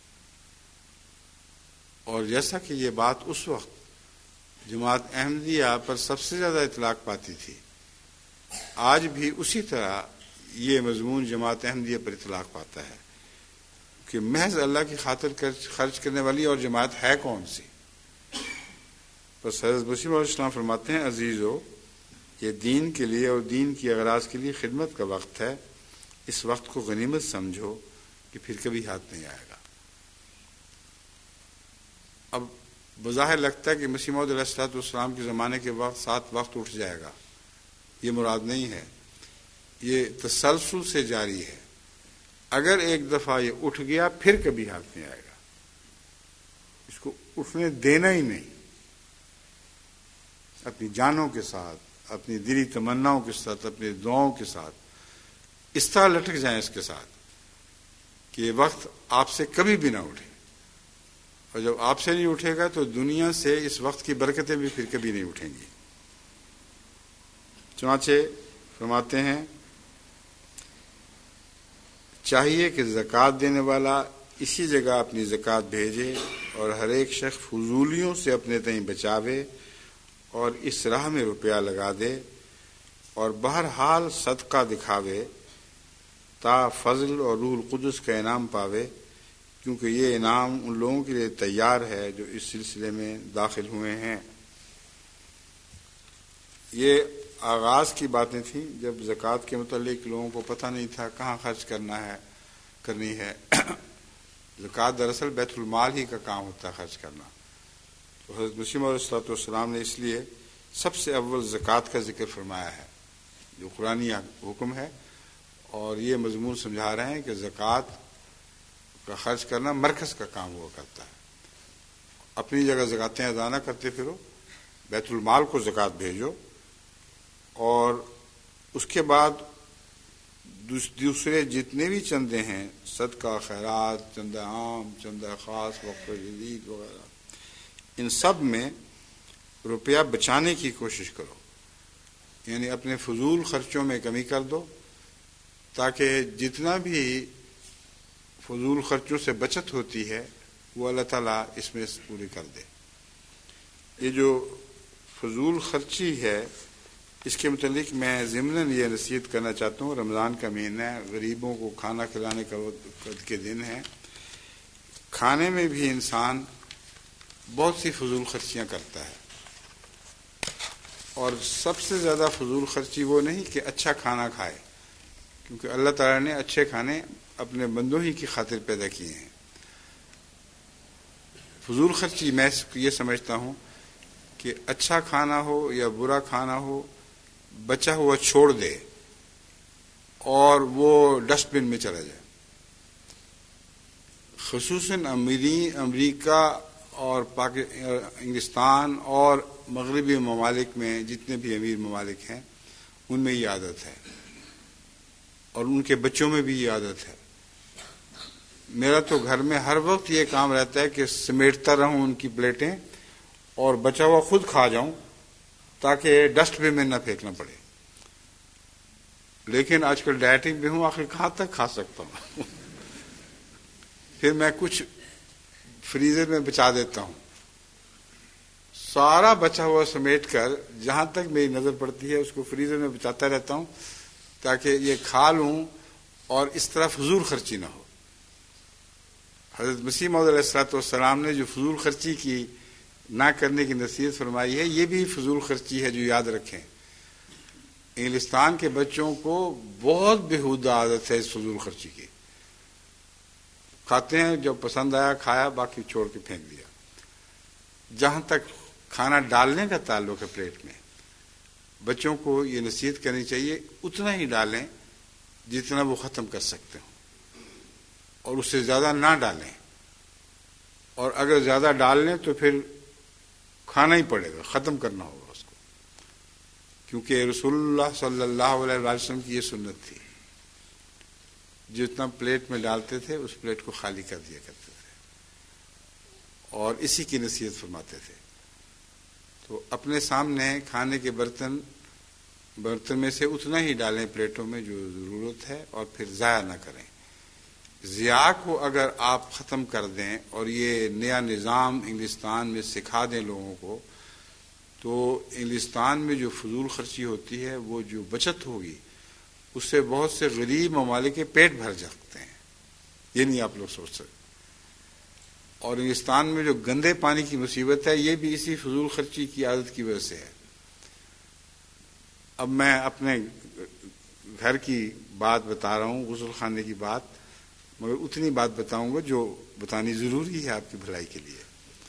اور جیسا کہ یہ بات اس وقت جماعت احمدیہ پر سب سے زیادہ اطلاق پاتی تھی، آج بھی اسی طرح یہ مضمون جماعت احمدیہ پر اطلاق پاتا ہے کہ محض اللہ کی خاطر خرچ کرنے والی اور جماعت ہے کون سی۔ بس حضرت مسیح علیہ السلام فرماتے ہیں، عزیزو، یہ دین کے لیے اور دین کی اغراض کے لیے خدمت کا وقت ہے، اس وقت کو غنیمت سمجھو کہ پھر کبھی ہاتھ نہیں آئے گا۔ اب بظاہر لگتا ہے کہ مسیح موعود علیہ الصلوۃ والسلام کے زمانے کے وقت ساتھ وقت اٹھ جائے گا، یہ مراد نہیں ہے، یہ تسلسل سے جاری ہے۔ اگر ایک دفعہ یہ اٹھ گیا پھر کبھی ہاتھ نہیں آئے گا، اس کو اٹھنے دینا ہی نہیں۔ اپنی جانوں کے ساتھ، اپنی دلی تمناؤں کے ساتھ، اپنی دعاؤں کے ساتھ اس طرح لٹک جائیں اس کے ساتھ کہ یہ وقت آپ سے کبھی بھی نہ اٹھے، اور جب آپ سے نہیں اٹھے گا تو دنیا سے اس وقت کی برکتیں بھی پھر کبھی نہیں اٹھیں گی۔ چنانچہ فرماتے ہیں، چاہیے کہ زکوٰۃ دینے والا اسی جگہ اپنی زکوٰۃ بھیجے، اور ہر ایک شخص فضولیوں سے اپنے تئیں بچاوے اور اس راہ میں روپیہ لگا دے، اور بہرحال صدقہ دکھاوے تا فضل اور روح القدس کا انعام پاوے، کیونکہ یہ انعام ان لوگوں کے لیے تیار ہے جو اس سلسلے میں داخل ہوئے ہیں۔ یہ آغاز کی باتیں تھیں جب زکوٰۃ کے متعلق لوگوں کو پتہ نہیں تھا کہاں خرچ کرنا ہے کرنی ہے. زکوٰۃ دراصل بیت المال ہی کا کام ہوتا ہے خرچ کرنا. تو حضرت مسیح علیہ الصلوۃ والسلام نے اس لیے سب سے اول زکوٰۃ کا ذکر فرمایا ہے جو قرآنی حکم ہے، اور یہ مضمون سمجھا رہے ہیں کہ زکوٰۃ کا خرچ کرنا مرکز کا کام ہوا کرتا ہے. اپنی جگہ زکوٰتیں ادا نہ کرتے پھرو، بیت المال کو زکوٰۃ بھیجو، اور اس کے بعد دوسرے جتنے بھی چندے ہیں، صدقہ، خیرات، چندہ عام، چندہ خاص، وقف جدید وغیرہ، ان سب میں روپیہ بچانے کی کوشش کرو. یعنی اپنے فضول خرچوں میں کمی کر دو تاکہ جتنا بھی فضول خرچوں سے بچت ہوتی ہے وہ اللہ تعالیٰ اس میں پوری کر دے. یہ جو فضول خرچی ہے اس کے متعلق میں ضمناً یہ نصیحت کرنا چاہتا ہوں. رمضان کا مہینہ ہے، غریبوں کو کھانا کھلانے کا وقت کے دن ہے. کھانے میں بھی انسان بہت سی فضول خرچیاں کرتا ہے، اور سب سے زیادہ فضول خرچی وہ نہیں کہ اچھا کھانا کھائے، کیونکہ اللہ تعالیٰ نے اچھے کھانے اپنے بندوں ہی کی خاطر پیدا کیے ہیں. فضول خرچی میں یہ سمجھتا ہوں کہ اچھا کھانا ہو یا برا کھانا ہو، بچا ہوا چھوڑ دے اور وہ ڈسٹ بن میں چلا جائے. خصوصاً امریکہ اور انگلستان اور مغربی ممالک میں جتنے بھی امیر ممالک ہیں ان میں یہ عادت ہے، اور ان کے بچوں میں بھی یہ عادت ہے. میرا تو گھر میں ہر وقت یہ کام رہتا ہے کہ سمیٹتا رہوں ان کی پلیٹیں اور بچا ہوا خود کھا جاؤں تاکہ ڈسٹ بن میں نہ پھینکنا پڑے. لیکن آج کل ڈائٹنگ بھی ہوں، آخر کہاں تک کھا سکتا ہوں. پھر میں کچھ فریزر میں بچا دیتا ہوں، سارا بچا ہوا سمیٹ کر جہاں تک میری نظر پڑتی ہے اس کو فریزر میں بچاتا رہتا ہوں تاکہ یہ کھا لوں اور اس طرح فضول خرچی نہ ہو. حضرت مسیح موعود علیہ الصلوۃ والسلام نے جو فضول خرچی کی نہ کرنے کی نصیحت فرمائی ہے، یہ بھی فضول خرچی ہے جو یاد رکھیں. انگلستان کے بچوں کو بہت بےہودہ عادت ہے اس فضول خرچی کی. کھاتے ہیں، جو پسند آیا کھایا، باقی چھوڑ کے پھینک دیا. جہاں تک کھانا ڈالنے کا تعلق ہے پلیٹ میں، بچوں کو یہ نصیحت کرنی چاہیے اتنا ہی ڈالیں جتنا وہ ختم کر سکتے ہوں، اور اس سے زیادہ نہ ڈالیں. اور اگر زیادہ ڈال لیں تو پھر کھانا ہی پڑے گا، ختم کرنا ہوگا اس کو، کیونکہ رسول اللہ صلی اللہ علیہ وسلم کی یہ سنت تھی. جتنا پلیٹ میں ڈالتے تھے اس پلیٹ کو خالی کر دیا کرتے تھے، اور اسی کی نصیحت فرماتے تھے. تو اپنے سامنے کھانے کے برتن برتن میں سے اتنا ہی ڈالیں پلیٹوں میں جو ضرورت ہے، اور پھر ضائع نہ کریں. ضیاع کو اگر آپ ختم کر دیں اور یہ نیا نظام انگلستان میں سکھا دیں لوگوں کو، تو انگلستان میں جو فضول خرچی ہوتی ہے، وہ جو بچت ہوگی اس سے بہت سے غریب ممالک کے پیٹ بھر جاتے ہیں. یہ نہیں آپ لوگ سوچ سکتے. اور انگلستان میں جو گندے پانی کی مصیبت ہے، یہ بھی اسی فضول خرچی کی عادت کی وجہ سے ہے. اب میں اپنے گھر کی بات بتا رہا ہوں، غسل خانے کی بات، مگر اتنی بات بتاؤں گا جو بتانی ضروری ہے آپ کی بھلائی کے لیے.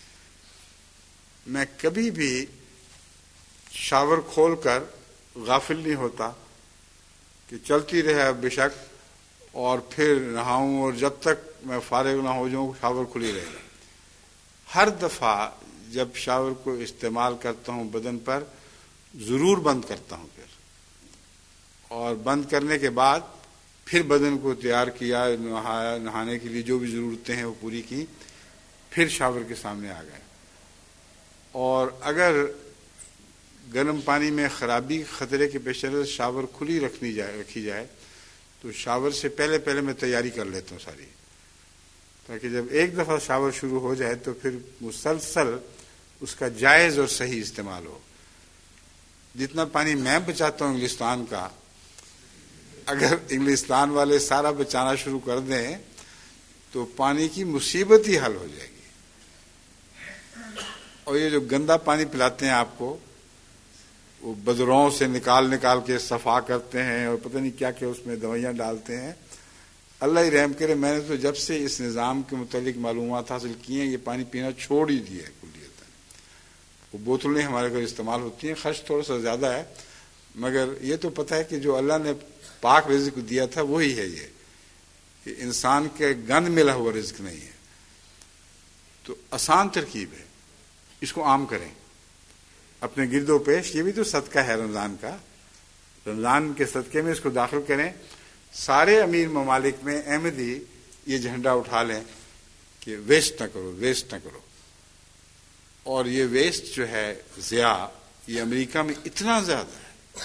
میں کبھی بھی شاور کھول کر غافل نہیں ہوتا کہ چلتی رہے بے شک، اور پھر نہاؤں، اور جب تک میں فارغ نہ ہو جاؤں شاور کھلی رہے گا. ہر دفعہ جب شاور کو استعمال کرتا ہوں بدن پر ضرور بند کرتا ہوں پھر، اور بند کرنے کے بعد پھر بدن کو تیار کیا، نہایا، نہانے کے لیے جو بھی ضرورتیں ہیں وہ پوری کی، پھر شاور کے سامنے آ گئے. اور اگر گرم پانی میں خرابی خطرے کے پیش نظر شاور کھلی رکھنی جائے رکھی جائے تو شاور سے پہلے پہلے میں تیاری کر لیتا ہوں ساری، تاکہ جب ایک دفعہ شاور شروع ہو جائے تو پھر مسلسل اس کا جائز اور صحیح استعمال ہو. جتنا پانی میں بچاتا ہوں انگلستان کا، اگر انگلستان والے سارا بچانا شروع کر دیں تو پانی کی مصیبت ہی حل ہو جائے گی. اور یہ جو گندا پانی پلاتے ہیں آپ کو، وہ بدروں سے نکال نکال کے صفا کرتے ہیں اور پتہ نہیں کیا کہ اس میں دوائیاں ڈالتے ہیں. اللہ ہی رحم کرے، میں نے تو جب سے اس نظام کے متعلق معلومات حاصل کی ہیں یہ پانی پینا چھوڑ ہی دیا ہے کلیت. وہ بوتلیں ہمارے گھر استعمال ہوتی ہیں، خرچ تھوڑا سا زیادہ ہے، مگر یہ تو پتہ ہے کہ جو اللہ نے پاک رزق دیا تھا وہی ہے. یہ کہ انسان کے گند ملا ہوا رزق نہیں ہے. تو آسان ترکیب ہے، اس کو عام کریں اپنے گرد و پیش. یہ بھی تو صدقہ ہے رمضان کا، رمضان کے صدقے میں اس کو داخل کریں. سارے امیر ممالک میں احمدی یہ جھنڈا اٹھا لیں کہ ویسٹ نہ کرو، ویسٹ نہ کرو. اور یہ ویسٹ جو ہے ضیاع، یہ امریکہ میں اتنا زیادہ ہے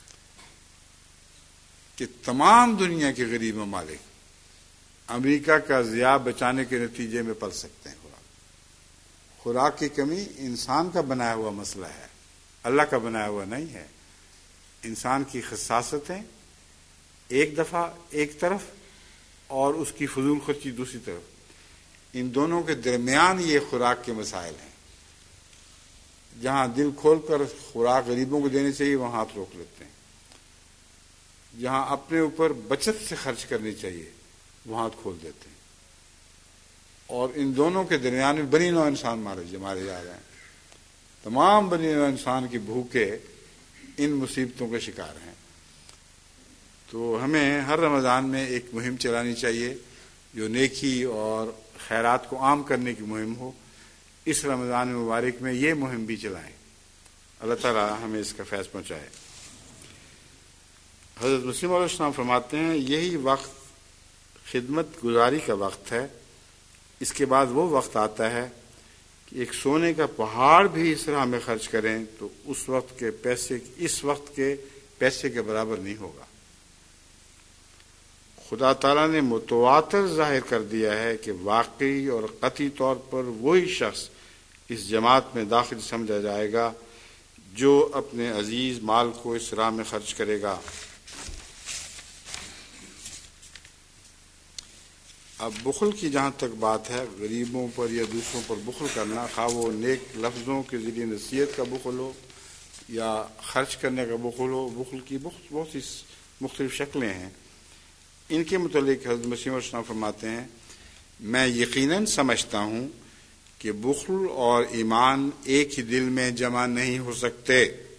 کہ تمام دنیا کے غریب ممالک امریکہ کا ضیاع بچانے کے نتیجے میں پل سکتے ہیں. خوراک خوراک کی کمی انسان کا بنایا ہوا مسئلہ ہے، اللہ کا بنایا ہوا نہیں ہے. انسان کی خصاصتیں ایک دفعہ ایک طرف اور اس کی فضول خرچی دوسری طرف، ان دونوں کے درمیان یہ خوراک کے مسائل ہیں. جہاں دل کھول کر خوراک غریبوں کو دینے چاہیے وہاں ہاتھ روک لیتے ہیں. جہاں اپنے اوپر بچت سے خرچ کرنی چاہیے وہاں ہاتھ کھول دیتے ہیں. اور ان دونوں کے درمیان میں بنی نوع انسان مارے مارے جا رہے ہیں. تمام بنی نوع انسان کی بھوکے ان مصیبتوں کے شکار ہیں. تو ہمیں ہر رمضان میں ایک مہم چلانی چاہیے جو نیکی اور خیرات کو عام کرنے کی مہم ہو. اس رمضان مبارک میں یہ مہم بھی چلائیں. اللہ تعالی ہمیں اس کا فیض پہنچائے. حضرت مسلم علیہ السلام فرماتے ہیں یہی وقت خدمت گزاری کا وقت ہے. اس کے بعد وہ وقت آتا ہے کہ ایک سونے کا پہاڑ بھی اس راہ میں خرچ کریں تو اس وقت کے پیسے اس وقت کے پیسے کے برابر نہیں ہوگا. خدا تعالیٰ نے متواتر ظاہر کر دیا ہے کہ واقعی اور قطعی طور پر وہی شخص اس جماعت میں داخل سمجھا جائے گا جو اپنے عزیز مال کو اس راہ میں خرچ کرے گا. اب بخل کی جہاں تک بات ہے، غریبوں پر یا دوسروں پر بخل کرنا، خواہ وہ نیک لفظوں کے ذریعے نصیحت کا بخل ہو یا خرچ کرنے کا بخل ہو، بخل کی بہت بہت سی مختلف شکلیں ہیں. ان کے متعلق حضرت مسیح علیہ السلام فرماتے ہیں میں یقیناً سمجھتا ہوں کہ بخل اور ایمان ایک ہی دل میں جمع نہیں ہو سکتے.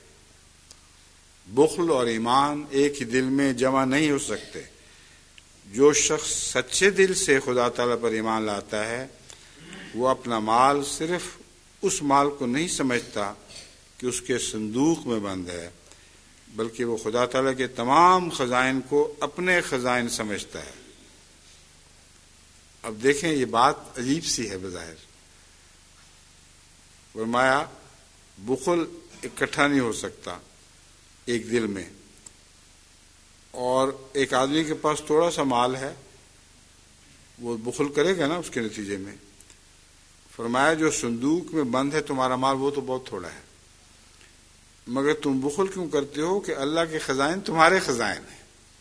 بخل اور ایمان ایک ہی دل میں جمع نہیں ہو سکتے. جو شخص سچے دل سے خدا تعالیٰ پر ایمان لاتا ہے وہ اپنا مال صرف اس مال کو نہیں سمجھتا کہ اس کے صندوق میں بند ہے، بلکہ وہ خدا تعالیٰ کے تمام خزائن کو اپنے خزائن سمجھتا ہے. اب دیکھیں یہ بات عجیب سی ہے بظاہر. فرمایا بخل اکٹھا نہیں ہو سکتا ایک دل میں، اور ایک آدمی کے پاس تھوڑا سا مال ہے وہ بخل کرے گا نا اس کے نتیجے میں. فرمایا جو صندوق میں بند ہے تمہارا مال وہ تو بہت تھوڑا ہے، مگر تم بخل کیوں کرتے ہو کہ اللہ کے خزائن تمہارے خزائن ہیں.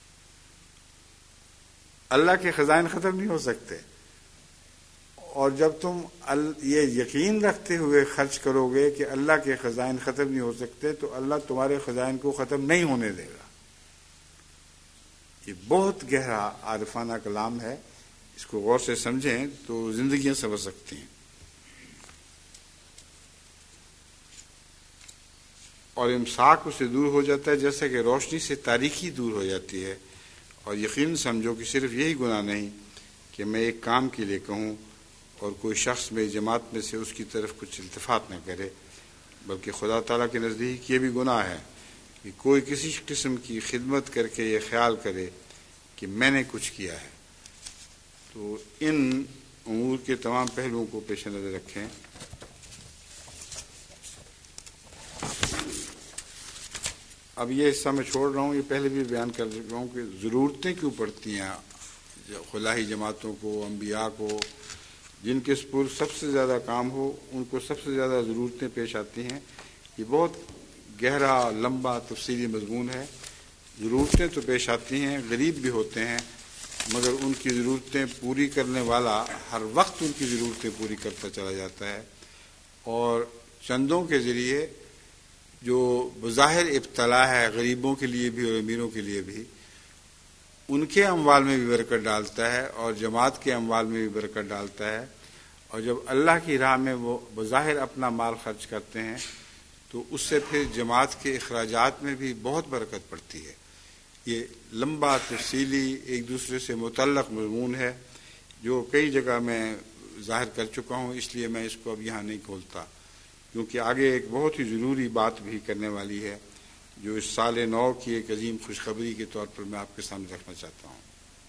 اللہ کے خزائن ختم نہیں ہو سکتے، اور جب تم یہ یقین رکھتے ہوئے خرچ کرو گے کہ اللہ کے خزائن ختم نہیں ہو سکتے تو اللہ تمہارے خزائن کو ختم نہیں ہونے دے گا. یہ بہت گہرا عارفانہ کلام ہے، اس کو غور سے سمجھیں تو زندگیاں سنور سکتی ہیں. اور امساک اس سے دور ہو جاتا ہے جیسا کہ روشنی سے تاریکی دور ہو جاتی ہے. اور یقین سمجھو کہ صرف یہی گناہ نہیں کہ میں ایک کام کے لیے کہوں اور کوئی شخص میری جماعت میں سے اس کی طرف کچھ التفات نہ کرے، بلکہ خدا تعالیٰ کے نزدیک یہ بھی گناہ ہے کہ کوئی کسی قسم کی خدمت کر کے یہ خیال کرے کہ میں نے کچھ کیا ہے. تو ان امور کے تمام پہلوؤں کو پیش نظر رکھیں. اب یہ حصہ میں چھوڑ رہا ہوں، یہ پہلے بھی بیان کر چکا ہوں کہ ضرورتیں کیوں پڑتی ہیں خلائی جماعتوں کو، انبیاء کو، جن کے سپر سب سے زیادہ کام ہو ان کو سب سے زیادہ ضرورتیں پیش آتی ہیں. یہ بہت گہرا لمبا تفصیلی مضمون ہے. ضرورتیں تو پیش آتی ہیں، غریب بھی ہوتے ہیں، مگر ان کی ضرورتیں پوری کرنے والا ہر وقت ان کی ضرورتیں پوری کرتا چلا جاتا ہے. اور چندوں کے ذریعے جو بظاہر ابتلا ہے غریبوں کے لیے بھی اور امیروں کے لیے بھی، ان کے اموال میں بھی برکت ڈالتا ہے اور جماعت کے اموال میں بھی برکت ڈالتا ہے. اور جب اللہ کی راہ میں وہ بظاہر اپنا مال خرچ کرتے ہیں تو اس سے پھر جماعت کے اخراجات میں بھی بہت برکت پڑتی ہے. یہ لمبا تفصیلی ایک دوسرے سے متعلق مضمون ہے جو کئی جگہ میں ظاہر کر چکا ہوں، اس لیے میں اس کو اب یہاں نہیں کھولتا، کیونکہ آگے ایک بہت ہی ضروری بات بھی کرنے والی ہے جو اس سال نو کی ایک عظیم خوشخبری کے طور پر میں آپ کے سامنے رکھنا چاہتا ہوں.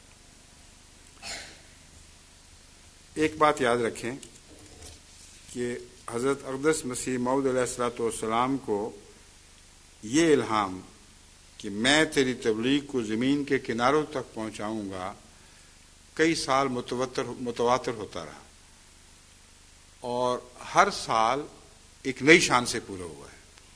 ایک بات یاد رکھیں کہ حضرت اقدس مسیح موعود علیہ الصلوۃ والسلام کو یہ الہام کہ میں تیری تبلیغ کو زمین کے کناروں تک پہنچاؤں گا کئی سال متواتر متواتر ہوتا رہا، اور ہر سال ایک نئی شان سے پورا ہوا ہے.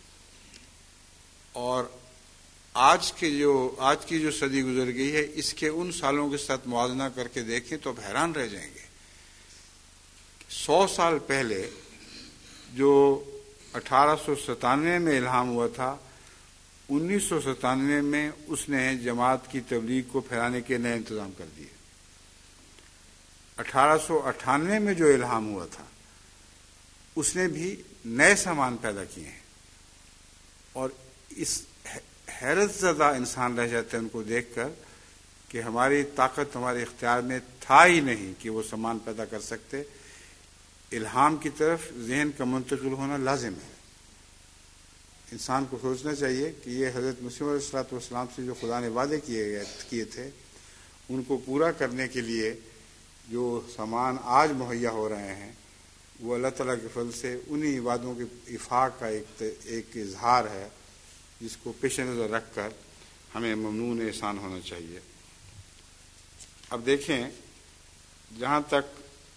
اور آج کے جو آج کی جو صدی گزر گئی ہے اس کے ان سالوں کے ساتھ موازنہ کر کے دیکھیں تو اب حیران رہ جائیں گے. سو سال پہلے جو اٹھارہ سو ستانوے میں الہام ہوا تھا، انیس سو ستانوے میں اس نے جماعت کی تبلیغ کو پھیلانے کے نئے انتظام کر دیے. اٹھارہ سو اٹھانوے میں جو الہام ہوا تھا اس نے بھی نئے سامان پیدا کیے ہیں، اور اس حیرت زدہ انسان رہ جاتے ہیں ان کو دیکھ کر کہ ہماری طاقت ہمارے اختیار میں تھا ہی نہیں کہ وہ سامان پیدا کر سکتے. الہام کی طرف ذہن کا منتقل ہونا لازم ہے. انسان کو سوچنا چاہیے کہ یہ حضرت مسیح علیہ الصلوۃ والسلام سے جو خدا نے وعدے کیے گئے کیے تھے ان کو پورا کرنے کے لیے جو سامان آج مہیا ہو رہے ہیں وہ اللہ تعالیٰ کے فضل سے انہی وعدوں کے افاق کا ایک ایک اظہار ہے جس کو پیش نظر رکھ کر ہمیں ممنون احسان ہونا چاہیے. اب دیکھیں، جہاں تک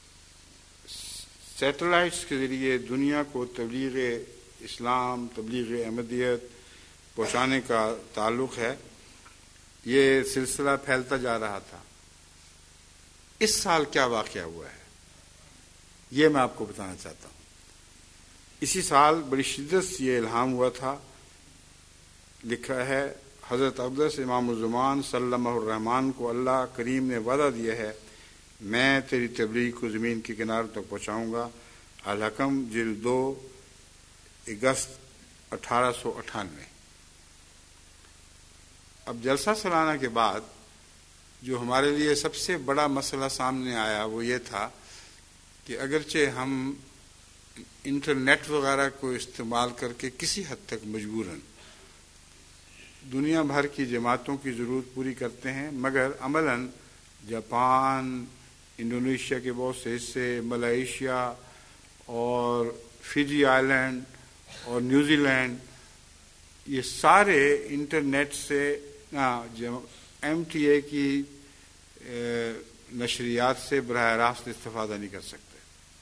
سیٹلائٹس کے ذریعے دنیا کو تبلیغ اسلام، تبلیغ احمدیت پہنچانے کا تعلق ہے، یہ سلسلہ پھیلتا جا رہا تھا. اس سال کیا واقعہ ہوا ہے یہ میں آپ کو بتانا چاہتا ہوں. اسی سال بڑی شدت سے یہ الہام ہوا تھا. لکھا ہے حضرت اقدس امام الزمان صلی اللہ الرحمن کو اللہ کریم نے وعدہ دیا ہے میں تیری تبلیغ کو زمین کے کناروں تک پہنچاؤں گا. الحکم جلد دو اگست اٹھارہ سو اٹھانوے. اب جلسہ سالانہ کے بعد جو ہمارے لیے سب سے بڑا مسئلہ سامنے آیا وہ یہ تھا کہ اگرچہ ہم انٹرنیٹ وغیرہ کو استعمال کر کے کسی حد تک مجبوراً دنیا بھر کی جماعتوں کی ضرورت پوری کرتے ہیں، مگر عملاً جاپان، انڈونیشیا کے بہت سے حصے، ملائیشیا اور فجی آئی لینڈ اور نیوزی لینڈ، یہ سارے انٹرنیٹ سے ایم ٹی اے کی نشریات سے براہ راست استفادہ نہیں کر سکتے.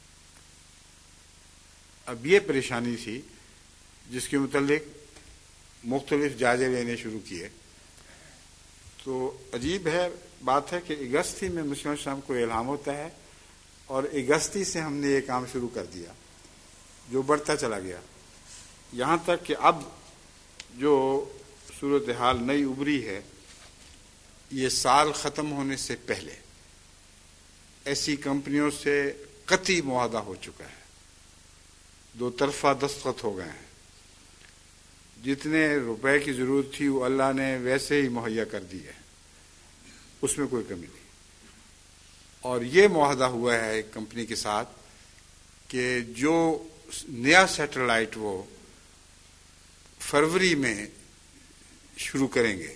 اب یہ پریشانی تھی جس کے متعلق مختلف جائزے لینے شروع کیے. تو عجیب ہے بات ہے کہ اگست ہی میں مسلم شام کو الہام ہوتا ہے اور اگستی سے ہم نے یہ کام شروع کر دیا جو بڑھتا چلا گیا، یہاں تک کہ اب جو صورتحال نئی ابری ہے یہ سال ختم ہونے سے پہلے ایسی کمپنیوں سے قطعی معاہدہ ہو چکا ہے، دو طرفہ دستخط ہو گئے ہیں. جتنے روپے کی ضرورت تھی وہ اللہ نے ویسے ہی مہیا کر دی ہے، اس میں کوئی کمی نہیں. اور یہ معاہدہ ہوا ہے ایک کمپنی کے ساتھ کہ جو نیا سیٹلائٹ وہ فروری میں شروع کریں گے.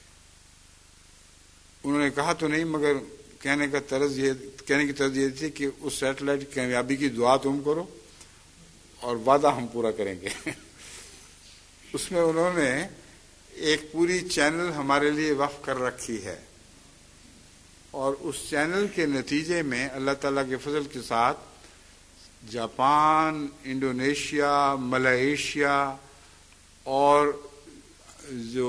انہوں نے کہا تو نہیں، مگر کہنے کا طرز یہ کہنے کی طرز یہ تھی کہ اس سیٹلائٹ کی کامیابی کی دعا تم کرو اور وعدہ ہم پورا کریں گے. اس میں انہوں نے ایک پوری چینل ہمارے لیے وقف کر رکھی ہے، اور اس چینل کے نتیجے میں اللہ تعالیٰ کے فضل کے ساتھ جاپان، انڈونیشیا، ملائیشیا اور جو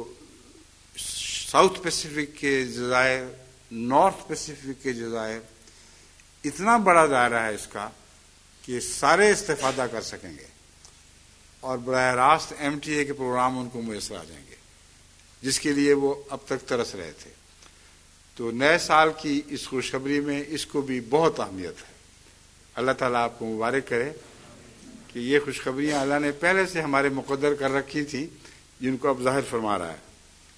ساؤتھ پیسیفک کے جزائر، نارتھ پیسیفک کے جزائر، اتنا بڑا دائرہ ہے اس کا کہ سارے استفادہ کر سکیں گے. اور براہ راست ایم ٹی اے کے پروگرام ان کو میسر آ جائیں گے، جس کے لیے وہ اب تک ترس رہے تھے۔ تو نئے سال کی اس خوشخبری میں اس کو بھی بہت اہمیت ہے۔ اللہ تعالیٰ آپ کو مبارک کرے کہ یہ خوشخبریاں اللہ نے پہلے سے ہمارے مقدر کر رکھی تھیں، جن کو اب ظاہر فرما رہا ہے۔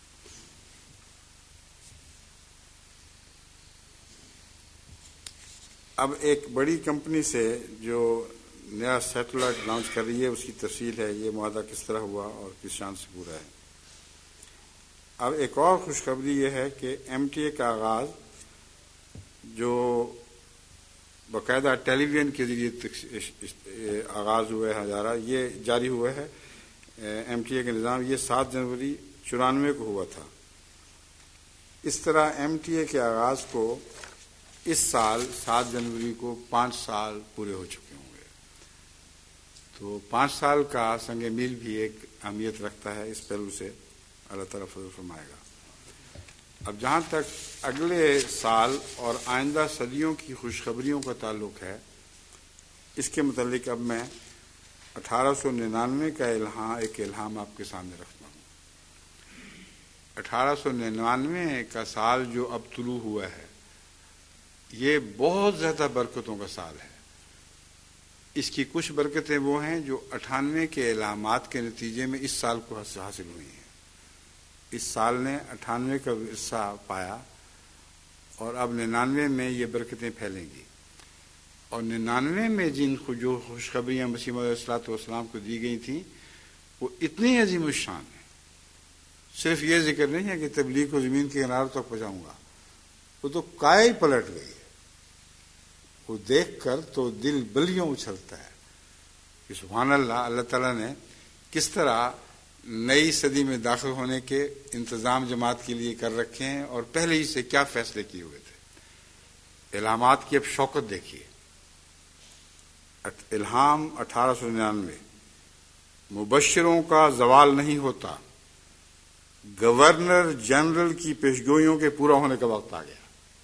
اب ایک بڑی کمپنی سے جو نیا سیٹلائٹ لانچ کر رہی ہے، اس کی تفصیل ہے، یہ معاہدہ کس طرح ہوا اور کس شان سے پورا ہے۔ اب ایک اور خوشخبری یہ ہے کہ ایم ٹی اے کا آغاز جو باقاعدہ ٹیلی ویژن کے ذریعے آغاز ہوا ہے ہزارہ یہ جاری ہوا ہے۔ ایم ٹی اے کا نظام یہ سات جنوری چورانوے کو ہوا تھا۔ اس طرح ایم ٹی اے کے آغاز کو اس سال سات جنوری کو پانچ سال پورے ہو چکے ہوں گے۔ تو پانچ سال کا سنگ میل بھی ایک اہمیت رکھتا ہے، اس پہلو سے اللہ تعالیٰ فضل فرمائے گا۔ اب جہاں تک اگلے سال اور آئندہ صدیوں کی خوشخبریوں کا تعلق ہے، اس کے متعلق اب میں اٹھارہ سو ننانوے کا الہام ایک الہام آپ کے سامنے رکھتا ہوں۔ اٹھارہ سو ننانوے کا سال جو اب طلوع ہوا ہے، یہ بہت زیادہ برکتوں کا سال ہے۔ اس کی کچھ برکتیں وہ ہیں جو اٹھانوے کے الہامات کے نتیجے میں اس سال کو حاصل ہوئی ہیں۔ اس سال نے اٹھانوے کا ورثہ پایا اور اب ننانوے میں یہ برکتیں پھیلیں گی۔ اور ننانوے میں جن جو خوشخبریاں مسیح موعود علیہ الصلوۃ والسلام کو دی گئی تھیں، وہ اتنی عظیم الشان ہیں۔ صرف یہ ذکر نہیں ہے کہ تبلیغ کو زمین کے کناروں تک پہنچاؤں گا، وہ تو کائے پلٹ گئی ہے۔ وہ دیکھ کر تو دل بلیوں اچھلتا ہے کہ سبحان اللہ، اللہ تعالیٰ نے کس طرح نئی صدی میں داخل ہونے کے انتظام جماعت کے لیے کر رکھے ہیں، اور پہلے ہی سے کیا فیصلے کیے ہوئے تھے۔ الہامات کی اب شوقت دیکھیے۔ الہام اٹھارہ سو ننانوے، مبشروں کا زوال نہیں ہوتا، گورنر جنرل کی پیشگوئیوں کے پورا ہونے کا وقت آ گیا۔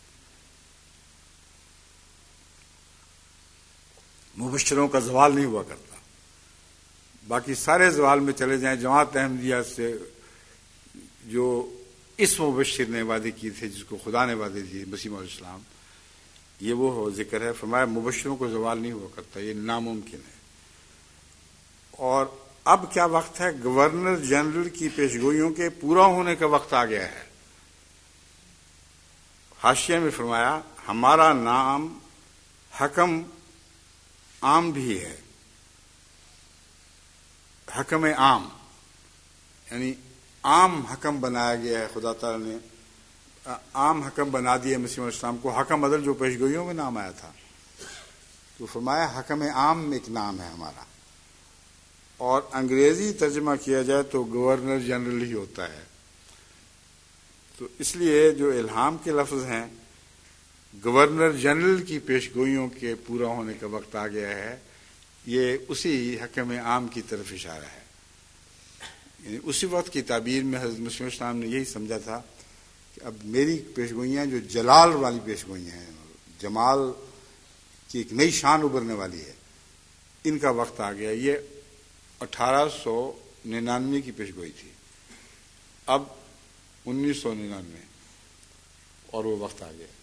مبشروں کا زوال نہیں ہوا کرتا، باقی سارے زوال میں چلے جائیں۔ جماعت احمدیہ سے جو اس مبشر نے وعدے کیے تھے، جس کو خدا نے وعدے دیے، مسیح موعود علیہ السلام، یہ وہ ذکر ہے۔ فرمایا مبشروں کو زوال نہیں ہوا کرتا، یہ ناممکن ہے۔ اور اب کیا وقت ہے؟ گورنر جنرل کی پیشگوئیوں کے پورا ہونے کا وقت آ گیا ہے۔ حاشیے میں فرمایا ہمارا نام حکم عام بھی ہے۔ حکم عام یعنی عام حکم بنایا گیا ہے، خدا تعالیٰ نے عام حکم بنا دیا مسیح علیہ السلام کو۔ حکم عدل جو پیشگوئیوں میں نام آیا تھا، تو فرمایا حکم عام ایک نام ہے ہمارا، اور انگریزی ترجمہ کیا جائے تو گورنر جنرل ہی ہوتا ہے۔ تو اس لیے جو الہام کے لفظ ہیں، گورنر جنرل کی پیشگوئیوں کے پورا ہونے کا وقت آ گیا ہے، یہ اسی حکم عام کی طرف اشارہ ہے۔ یعنی اسی وقت کی تعبیر میں حضرت مسیح علیہ السلام نے یہی سمجھا تھا کہ اب میری پیشگوئیاں جو جلال والی پیشگوئیاں ہیں، جمال کی ایک نئی شان ابھرنے والی ہے، ان کا وقت آ گیا۔ یہ اٹھارہ سو ننانوے کی پیشگوئی تھی، اب انیس سو ننانوے، اور وہ وقت آ گیا۔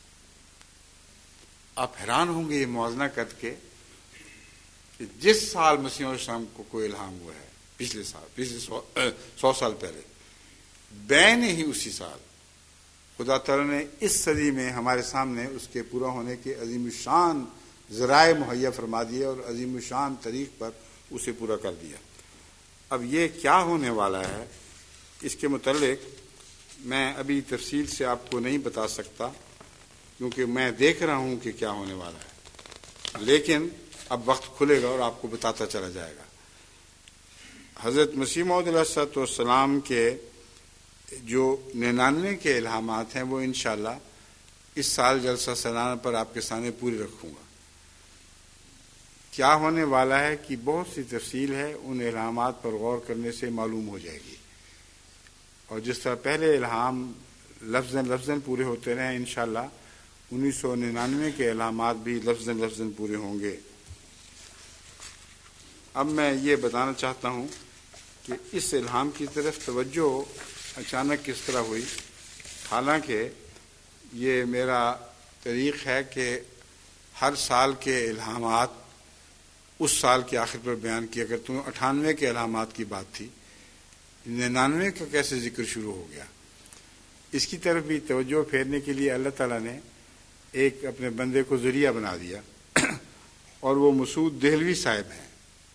آپ حیران ہوں گے یہ موازنہ کر کے کہ جس سال مسیح علیہ السلام کو کوئی الہام ہوا ہے، پچھلے سال پچھلے سو, سو سال پہلے، بین ہی اسی سال خدا تعالیٰ نے اس صدی میں ہمارے سامنے اس کے پورا ہونے کے عظیم الشان ذرائع مہیا فرما دیے اور عظیم الشان طریق پر اسے پورا کر دیا۔ اب یہ کیا ہونے والا ہے، اس کے متعلق میں ابھی تفصیل سے آپ کو نہیں بتا سکتا، کیونکہ میں دیکھ رہا ہوں کہ کیا ہونے والا ہے، لیکن اب وقت کھلے گا اور آپ کو بتاتا چلا جائے گا۔ حضرت مسیح موعود علیہ الصلوۃ والسلام کے جو ننانوے کے الہامات ہیں، وہ انشاءاللہ اس سال جلسہ سالانہ پر آپ کے سامنے پوری رکھوں گا۔ کیا ہونے والا ہے کہ بہت سی تفصیل ہے، ان الہامات پر غور کرنے سے معلوم ہو جائے گی، اور جس طرح پہلے الہام لفظاً لفظاً پورے ہوتے رہے، انشاءاللہ انیس سو ننانوے کے الہامات بھی لفظاً لفظاً پورے ہوں گے۔ اب میں یہ بتانا چاہتا ہوں کہ اس الہام کی طرف توجہ اچانک کس طرح ہوئی. حالانکہ یہ میرا طریق ہے کہ ہر سال کے الہامات اس سال کے آخر پر بیان کیا کرتا ہوں. اٹھانوے کے الہامات کی بات تھی، ننانوے کا کیسے ذکر شروع ہو گیا؟ اس کی طرف بھی توجہ پھیرنے کے لیے اللہ تعالیٰ نے ایک اپنے بندے کو ذریعہ بنا دیا اور وہ مسعود دہلوی صاحب ہیں.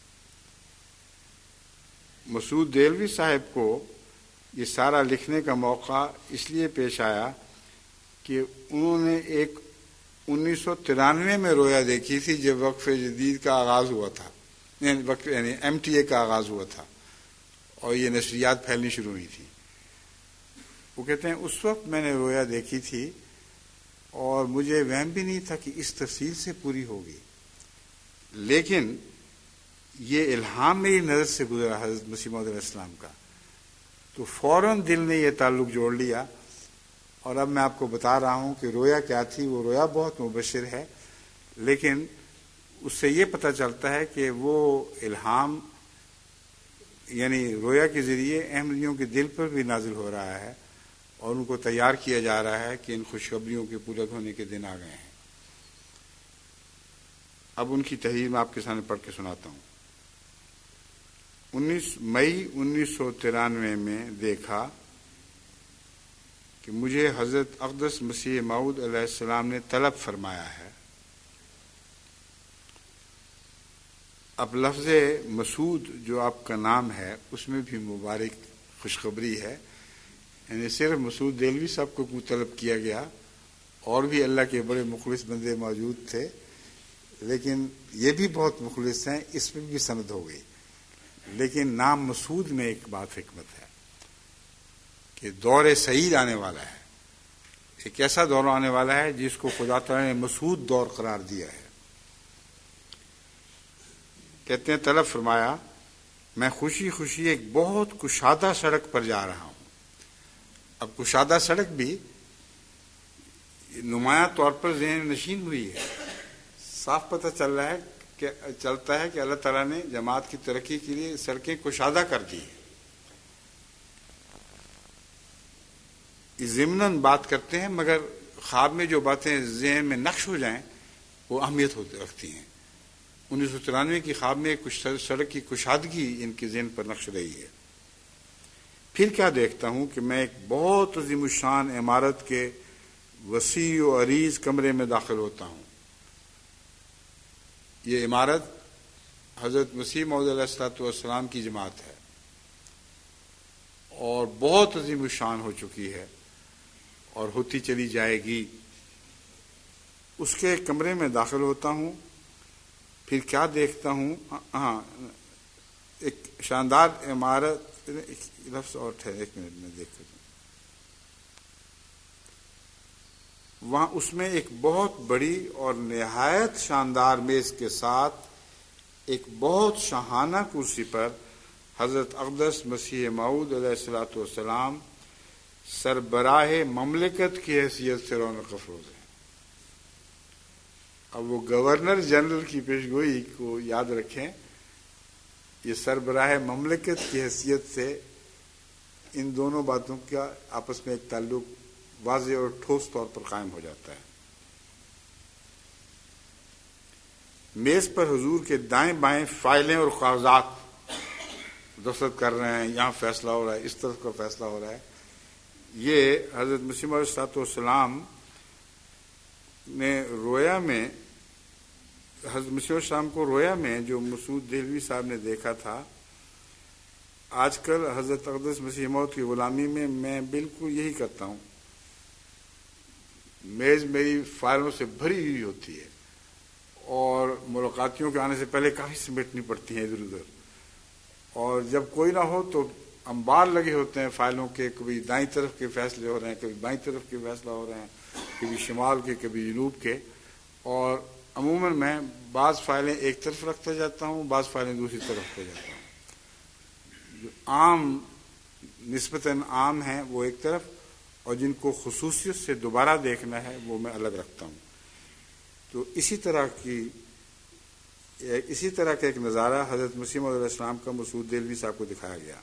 مسعود دہلوی صاحب کو یہ سارا لکھنے کا موقع اس لیے پیش آیا کہ انہوں نے ایک انیس سو ترانوے میں رویا دیکھی تھی جب وقف جدید کا آغاز ہوا تھا، یعنی ایم ٹی اے کا آغاز ہوا تھا اور یہ نشریات پھیلنی شروع ہوئی تھی. وہ کہتے ہیں اس وقت میں نے رویا دیکھی تھی اور مجھے وہم بھی نہیں تھا کہ اس تفصیل سے پوری ہوگی، لیکن یہ الہام میری نظر سے گزرا حضرت مسیح موعود علیہ السلام کا، تو فوراً دل نے یہ تعلق جوڑ لیا. اور اب میں آپ کو بتا رہا ہوں کہ رویا کیا تھی. وہ رویا بہت مبشر ہے، لیکن اس سے یہ پتہ چلتا ہے کہ وہ الہام یعنی رویا کے ذریعے احمدیوں کے دل پر بھی نازل ہو رہا ہے اور ان کو تیار کیا جا رہا ہے کہ ان خوشخبریوں کے پورا ہونے کے دن آ گئے ہیں. اب ان کی تحریر میں آپ کے سامنے پڑھ کے سناتا ہوں. انیس مئی انیس سو ترانوے میں دیکھا کہ مجھے حضرت اقدس مسیح موعود علیہ السلام نے طلب فرمایا ہے. اب لفظ مسعود جو آپ کا نام ہے اس میں بھی مبارک خوشخبری ہے، یعنی صرف مسعود دہلوی صاحب کو طلب کیا گیا، اور بھی اللہ کے بڑے مخلص بندے موجود تھے، لیکن یہ بھی بہت مخلص ہیں، اس میں بھی سند ہو گئی. لیکن نام مسعود میں ایک بات حکمت ہے کہ دور سعید آنے والا ہے، ایک ایسا دور آنے والا ہے جس کو خدا تعالیٰ نے مسعود دور قرار دیا ہے. کہتے ہیں طلب فرمایا، میں خوشی خوشی ایک بہت کشادہ سڑک پر جا رہا ہوں. اب کشادہ سڑک بھی نمایاں طور پر ذہن نشین ہوئی ہے. صاف پتہ چل رہا ہے کہ چلتا ہے کہ اللہ تعالیٰ نے جماعت کی ترقی کے لیے سڑکیں کشادہ کر دی ہیں. ضمناً بات کرتے ہیں، مگر خواب میں جو باتیں ذہن میں نقش ہو جائیں وہ اہمیت ہوتی رکھتی ہیں. انیس سو ترانوے کی خواب میں کچھ سڑک کی کشادگی ان کے ذہن پر نقش رہی ہے. پھر کیا دیکھتا ہوں کہ میں ایک بہت عظیم الشان عمارت کے وسیع و عریض کمرے میں داخل ہوتا ہوں. یہ عمارت حضرت مسیح موعود علیہ الصلوۃ والسلام کی جماعت ہے اور بہت عظیم الشان ہو چکی ہے اور ہوتی چلی جائے گی. اس کے کمرے میں داخل ہوتا ہوں. پھر کیا دیکھتا ہوں، ہاں ایک شاندار عمارت، ایک لفظ اور ٹھہر ایک منٹ میں دیکھ لیتا ہوں. وہاں اس میں ایک بہت بڑی اور نہایت شاندار میز کے ساتھ ایک بہت شاہانہ کرسی پر حضرت اقدس مسیح موعود علیہ الصلوۃ والسلام سربراہ مملکت کی حیثیت سے رونق افروز ہیں. اب وہ گورنر جنرل کی پیشگوئی کو یاد رکھیں، یہ سربراہ مملکت کی حیثیت سے ان دونوں باتوں کا آپس میں ایک تعلق واضح اور ٹھوس طور پر قائم ہو جاتا ہے. میز پر حضور کے دائیں بائیں فائلیں اور کاغذات دستخط کر رہے ہیں، یہاں فیصلہ ہو رہا ہے، اس طرف کا فیصلہ ہو رہا ہے. یہ حضرت مسیح موعود علیہ السلام نے رویا میں حضرت مسیح السلام کو رویا میں جو مسعود دہلوی صاحب نے دیکھا تھا. آج کل حضرت اقدس مسیح موعود کی غلامی میں میں بالکل یہی کرتا ہوں. میز میری فائلوں سے بھری ہوئی ہوتی ہے اور ملاقاتیوں کے آنے سے پہلے کافی سمیٹنی پڑتی ہیں ادھر ادھر، اور جب کوئی نہ ہو تو انبار لگے ہوتے ہیں فائلوں کے، کبھی دائیں طرف کے فیصلے ہو رہے ہیں، کبھی بائیں طرف کے فیصلہ ہو رہے ہیں، کبھی شمال کے کبھی جنوب کے. اور عموماً میں بعض فائلیں ایک طرف رکھتا جاتا ہوں، بعض فائلیں دوسری طرف رکھتا جاتا ہوں. جو عام نسبتاً عام ہیں وہ ایک طرف، اور جن کو خصوصیت سے دوبارہ دیکھنا ہے وہ میں الگ رکھتا ہوں. تو اسی طرح کی اسی طرح کا ایک نظارہ حضرت مسیح موعود علیہ السلام کا مسعود دہلوی صاحب کو دکھایا گیا.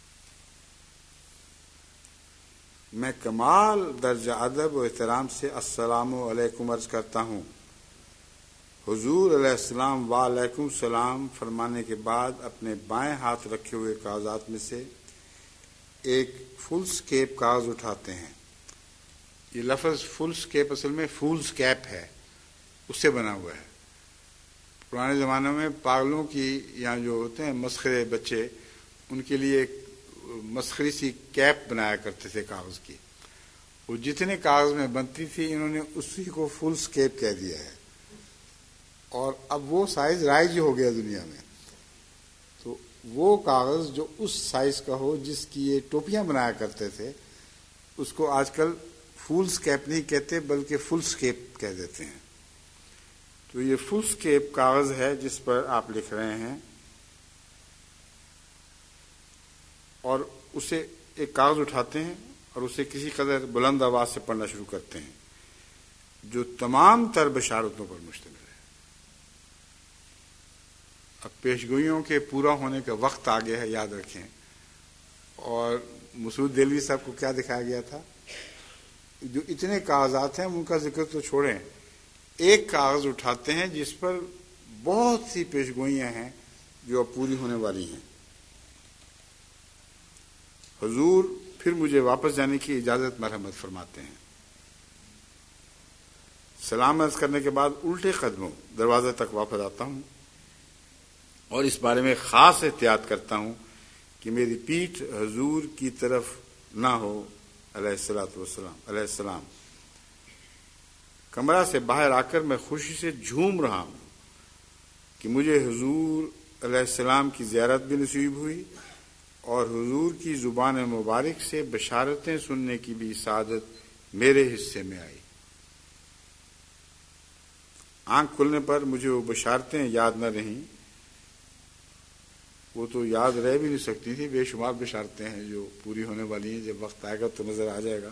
میں کمال درجہ ادب و احترام سے السلام علیکم عرض کرتا ہوں. حضور علیہ السلام وعلیکم السلام فرمانے کے بعد اپنے بائیں ہاتھ رکھے ہوئے کاغذات میں سے ایک فل سکیپ کاغذ اٹھاتے ہیں. یہ لفظ فل سکیپ اصل میں فولز کیپ ہے، اس سے بنا ہوا ہے. پرانے زمانے میں پاگلوں کی یہاں جو ہوتے ہیں مسخرے بچے، ان کے لیے ایک مسخری سی کیپ بنایا کرتے تھے کاغذ کی. وہ جتنے کاغذ میں بنتی تھی انہوں نے اسی کو فل سکیپ کہہ دیا ہے، اور اب وہ سائز رائج ہو گیا دنیا میں. تو وہ کاغذ جو اس سائز کا ہو جس کی یہ ٹوپیاں بنایا کرتے تھے، اس کو آج کل فل سکیپ نہیں کہتے بلکہ فل سکیپ کہہ دیتے ہیں. تو یہ فل سکیپ کاغذ ہے جس پر آپ لکھ رہے ہیں، اور اسے ایک کاغذ اٹھاتے ہیں اور اسے کسی قدر بلند آواز سے پڑھنا شروع کرتے ہیں، جو تمام تر بشارتوں پر مشتمل ہے. اب پیشگوئیوں کے پورا ہونے کا وقت آ گیا ہے، یاد رکھیں. اور مسعود دہلوی صاحب کو کیا دکھایا گیا تھا؟ جو اتنے کاغذات ہیں ان کا ذکر تو چھوڑیں، ایک کاغذ اٹھاتے ہیں جس پر بہت سی پیشگوئیاں ہیں جو اب پوری ہونے والی ہیں. حضور پھر مجھے واپس جانے کی اجازت مرحمت فرماتے ہیں. سلام عرض کرنے کے بعد الٹے قدموں دروازے تک واپس آتا ہوں اور اس بارے میں خاص احتیاط کرتا ہوں کہ میری پیٹھ حضور کی طرف نہ ہو علیہ الصلوۃ والسلام علیہ السلام. کمرہ سے باہر آ کر میں خوشی سے جھوم رہا ہوں کہ مجھے حضور علیہ السلام کی زیارت بھی نصیب ہوئی اور حضور کی زبان مبارک سے بشارتیں سننے کی بھی سعادت میرے حصے میں آئی. آنکھ کھلنے پر مجھے وہ بشارتیں یاد نہ رہیں. وہ تو یاد رہ بھی نہیں سکتی تھی، بے شمار بشارتیں ہیں جو پوری ہونے والی ہیں. جب وقت آئے گا تو نظر آ جائے گا.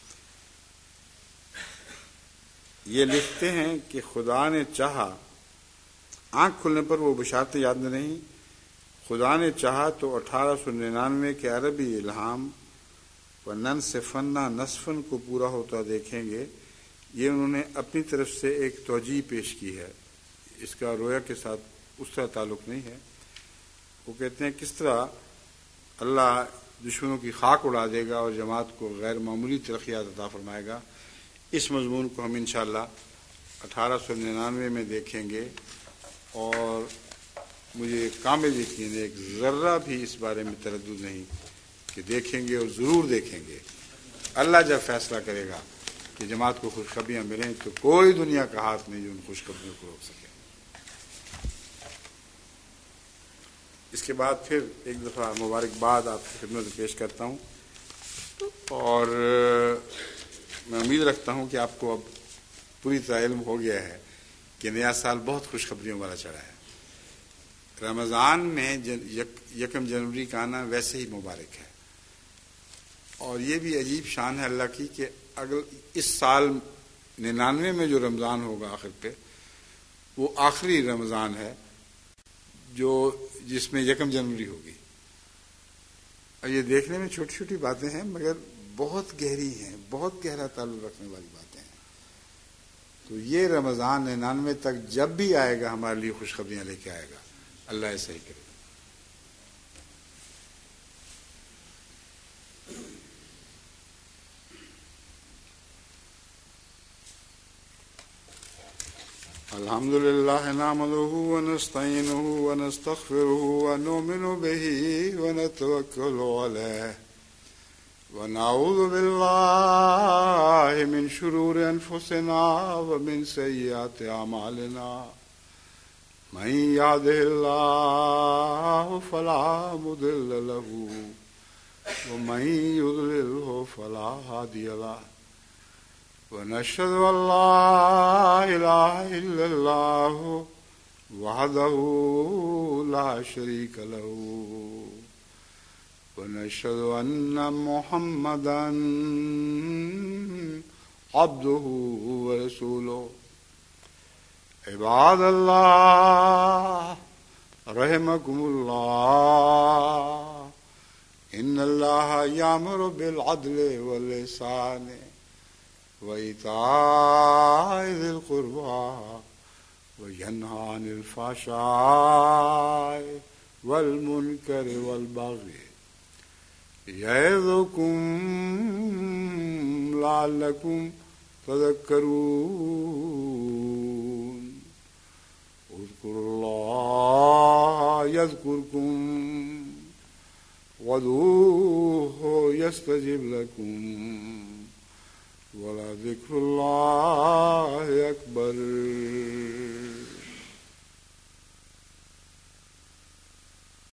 یہ لکھتے ہیں کہ خدا نے چاہا، آنکھ کھلنے پر وہ بشارتیں یاد نہ رہیں. خدا نے چاہا تو اٹھارہ سو ننانوے کے عربی الہام و نن سے فنہ نصفن کو پورا ہوتا دیکھیں گے. یہ انہوں نے اپنی طرف سے ایک توجیہ پیش کی ہے، اس کا رویا کے ساتھ اس طرح تعلق نہیں ہے. وہ کہتے ہیں کس طرح اللہ دشمنوں کی خاک اڑا دے گا اور جماعت کو غیر معمولی ترقیات عطا فرمائے گا. اس مضمون کو ہم انشاءاللہ اٹھارہ سو ننانوے میں دیکھیں گے، اور مجھے کامل یقین ہے، ایک ذرہ بھی اس بارے میں تردد نہیں کہ دیکھیں گے اور ضرور دیکھیں گے. اللہ جب فیصلہ کرے گا کہ جماعت کو خوشخبریاں ملیں تو کوئی دنیا کا ہاتھ نہیں جو ان خوشخبریوں کو روک سکے. اس کے بعد پھر ایک دفعہ مبارکباد آپ کی خدمت میں پیش کرتا ہوں، اور میں امید رکھتا ہوں کہ آپ کو اب پوری طرح علم ہو گیا ہے کہ نیا سال بہت خوشخبریوں والا چڑھا ہے. رمضان میں یکم جنوری کا آنا ویسے ہی مبارک ہے، اور یہ بھی عجیب شان ہے اللہ کی کہ اگر اس سال ننانوے میں جو رمضان ہوگا آخر پہ، وہ آخری رمضان ہے جو جس میں یکم جنوری ہوگی. اور یہ دیکھنے میں چھوٹی چھوٹی باتیں ہیں مگر بہت گہری ہیں، بہت گہرا تعلق رکھنے والی باتیں ہیں. تو یہ رمضان ننانوے تک جب بھی آئے گا ہمارے لیے خوشخبریاں لے کے آئے گا. اللہ ایسا ہی کرے. الحمد لله نحمده ونستعينه ونستغفره ونؤمن به ونتوكل عليه ونعوذ بالله من شرور أنفسنا ومن سيئات أعمالنا. من يهده الله فلا مضل له ومن يضلله فلا هادي له. ونشهد أن لا إله إلا الله وحده لا شريك له ونشهد أن محمدا عبده ورسوله. عباد اللہ رحمکم اللہ ان اللہ یامر بالعدل والاحسان وایتاء ذی القربى وینہی عن الفحشاء والمنکر والبغی یعظکم لعلکم تذکرون اذکروا اللہ یذکرکم وادعوہ یستجب لکم ولذکر اللہ اکبر.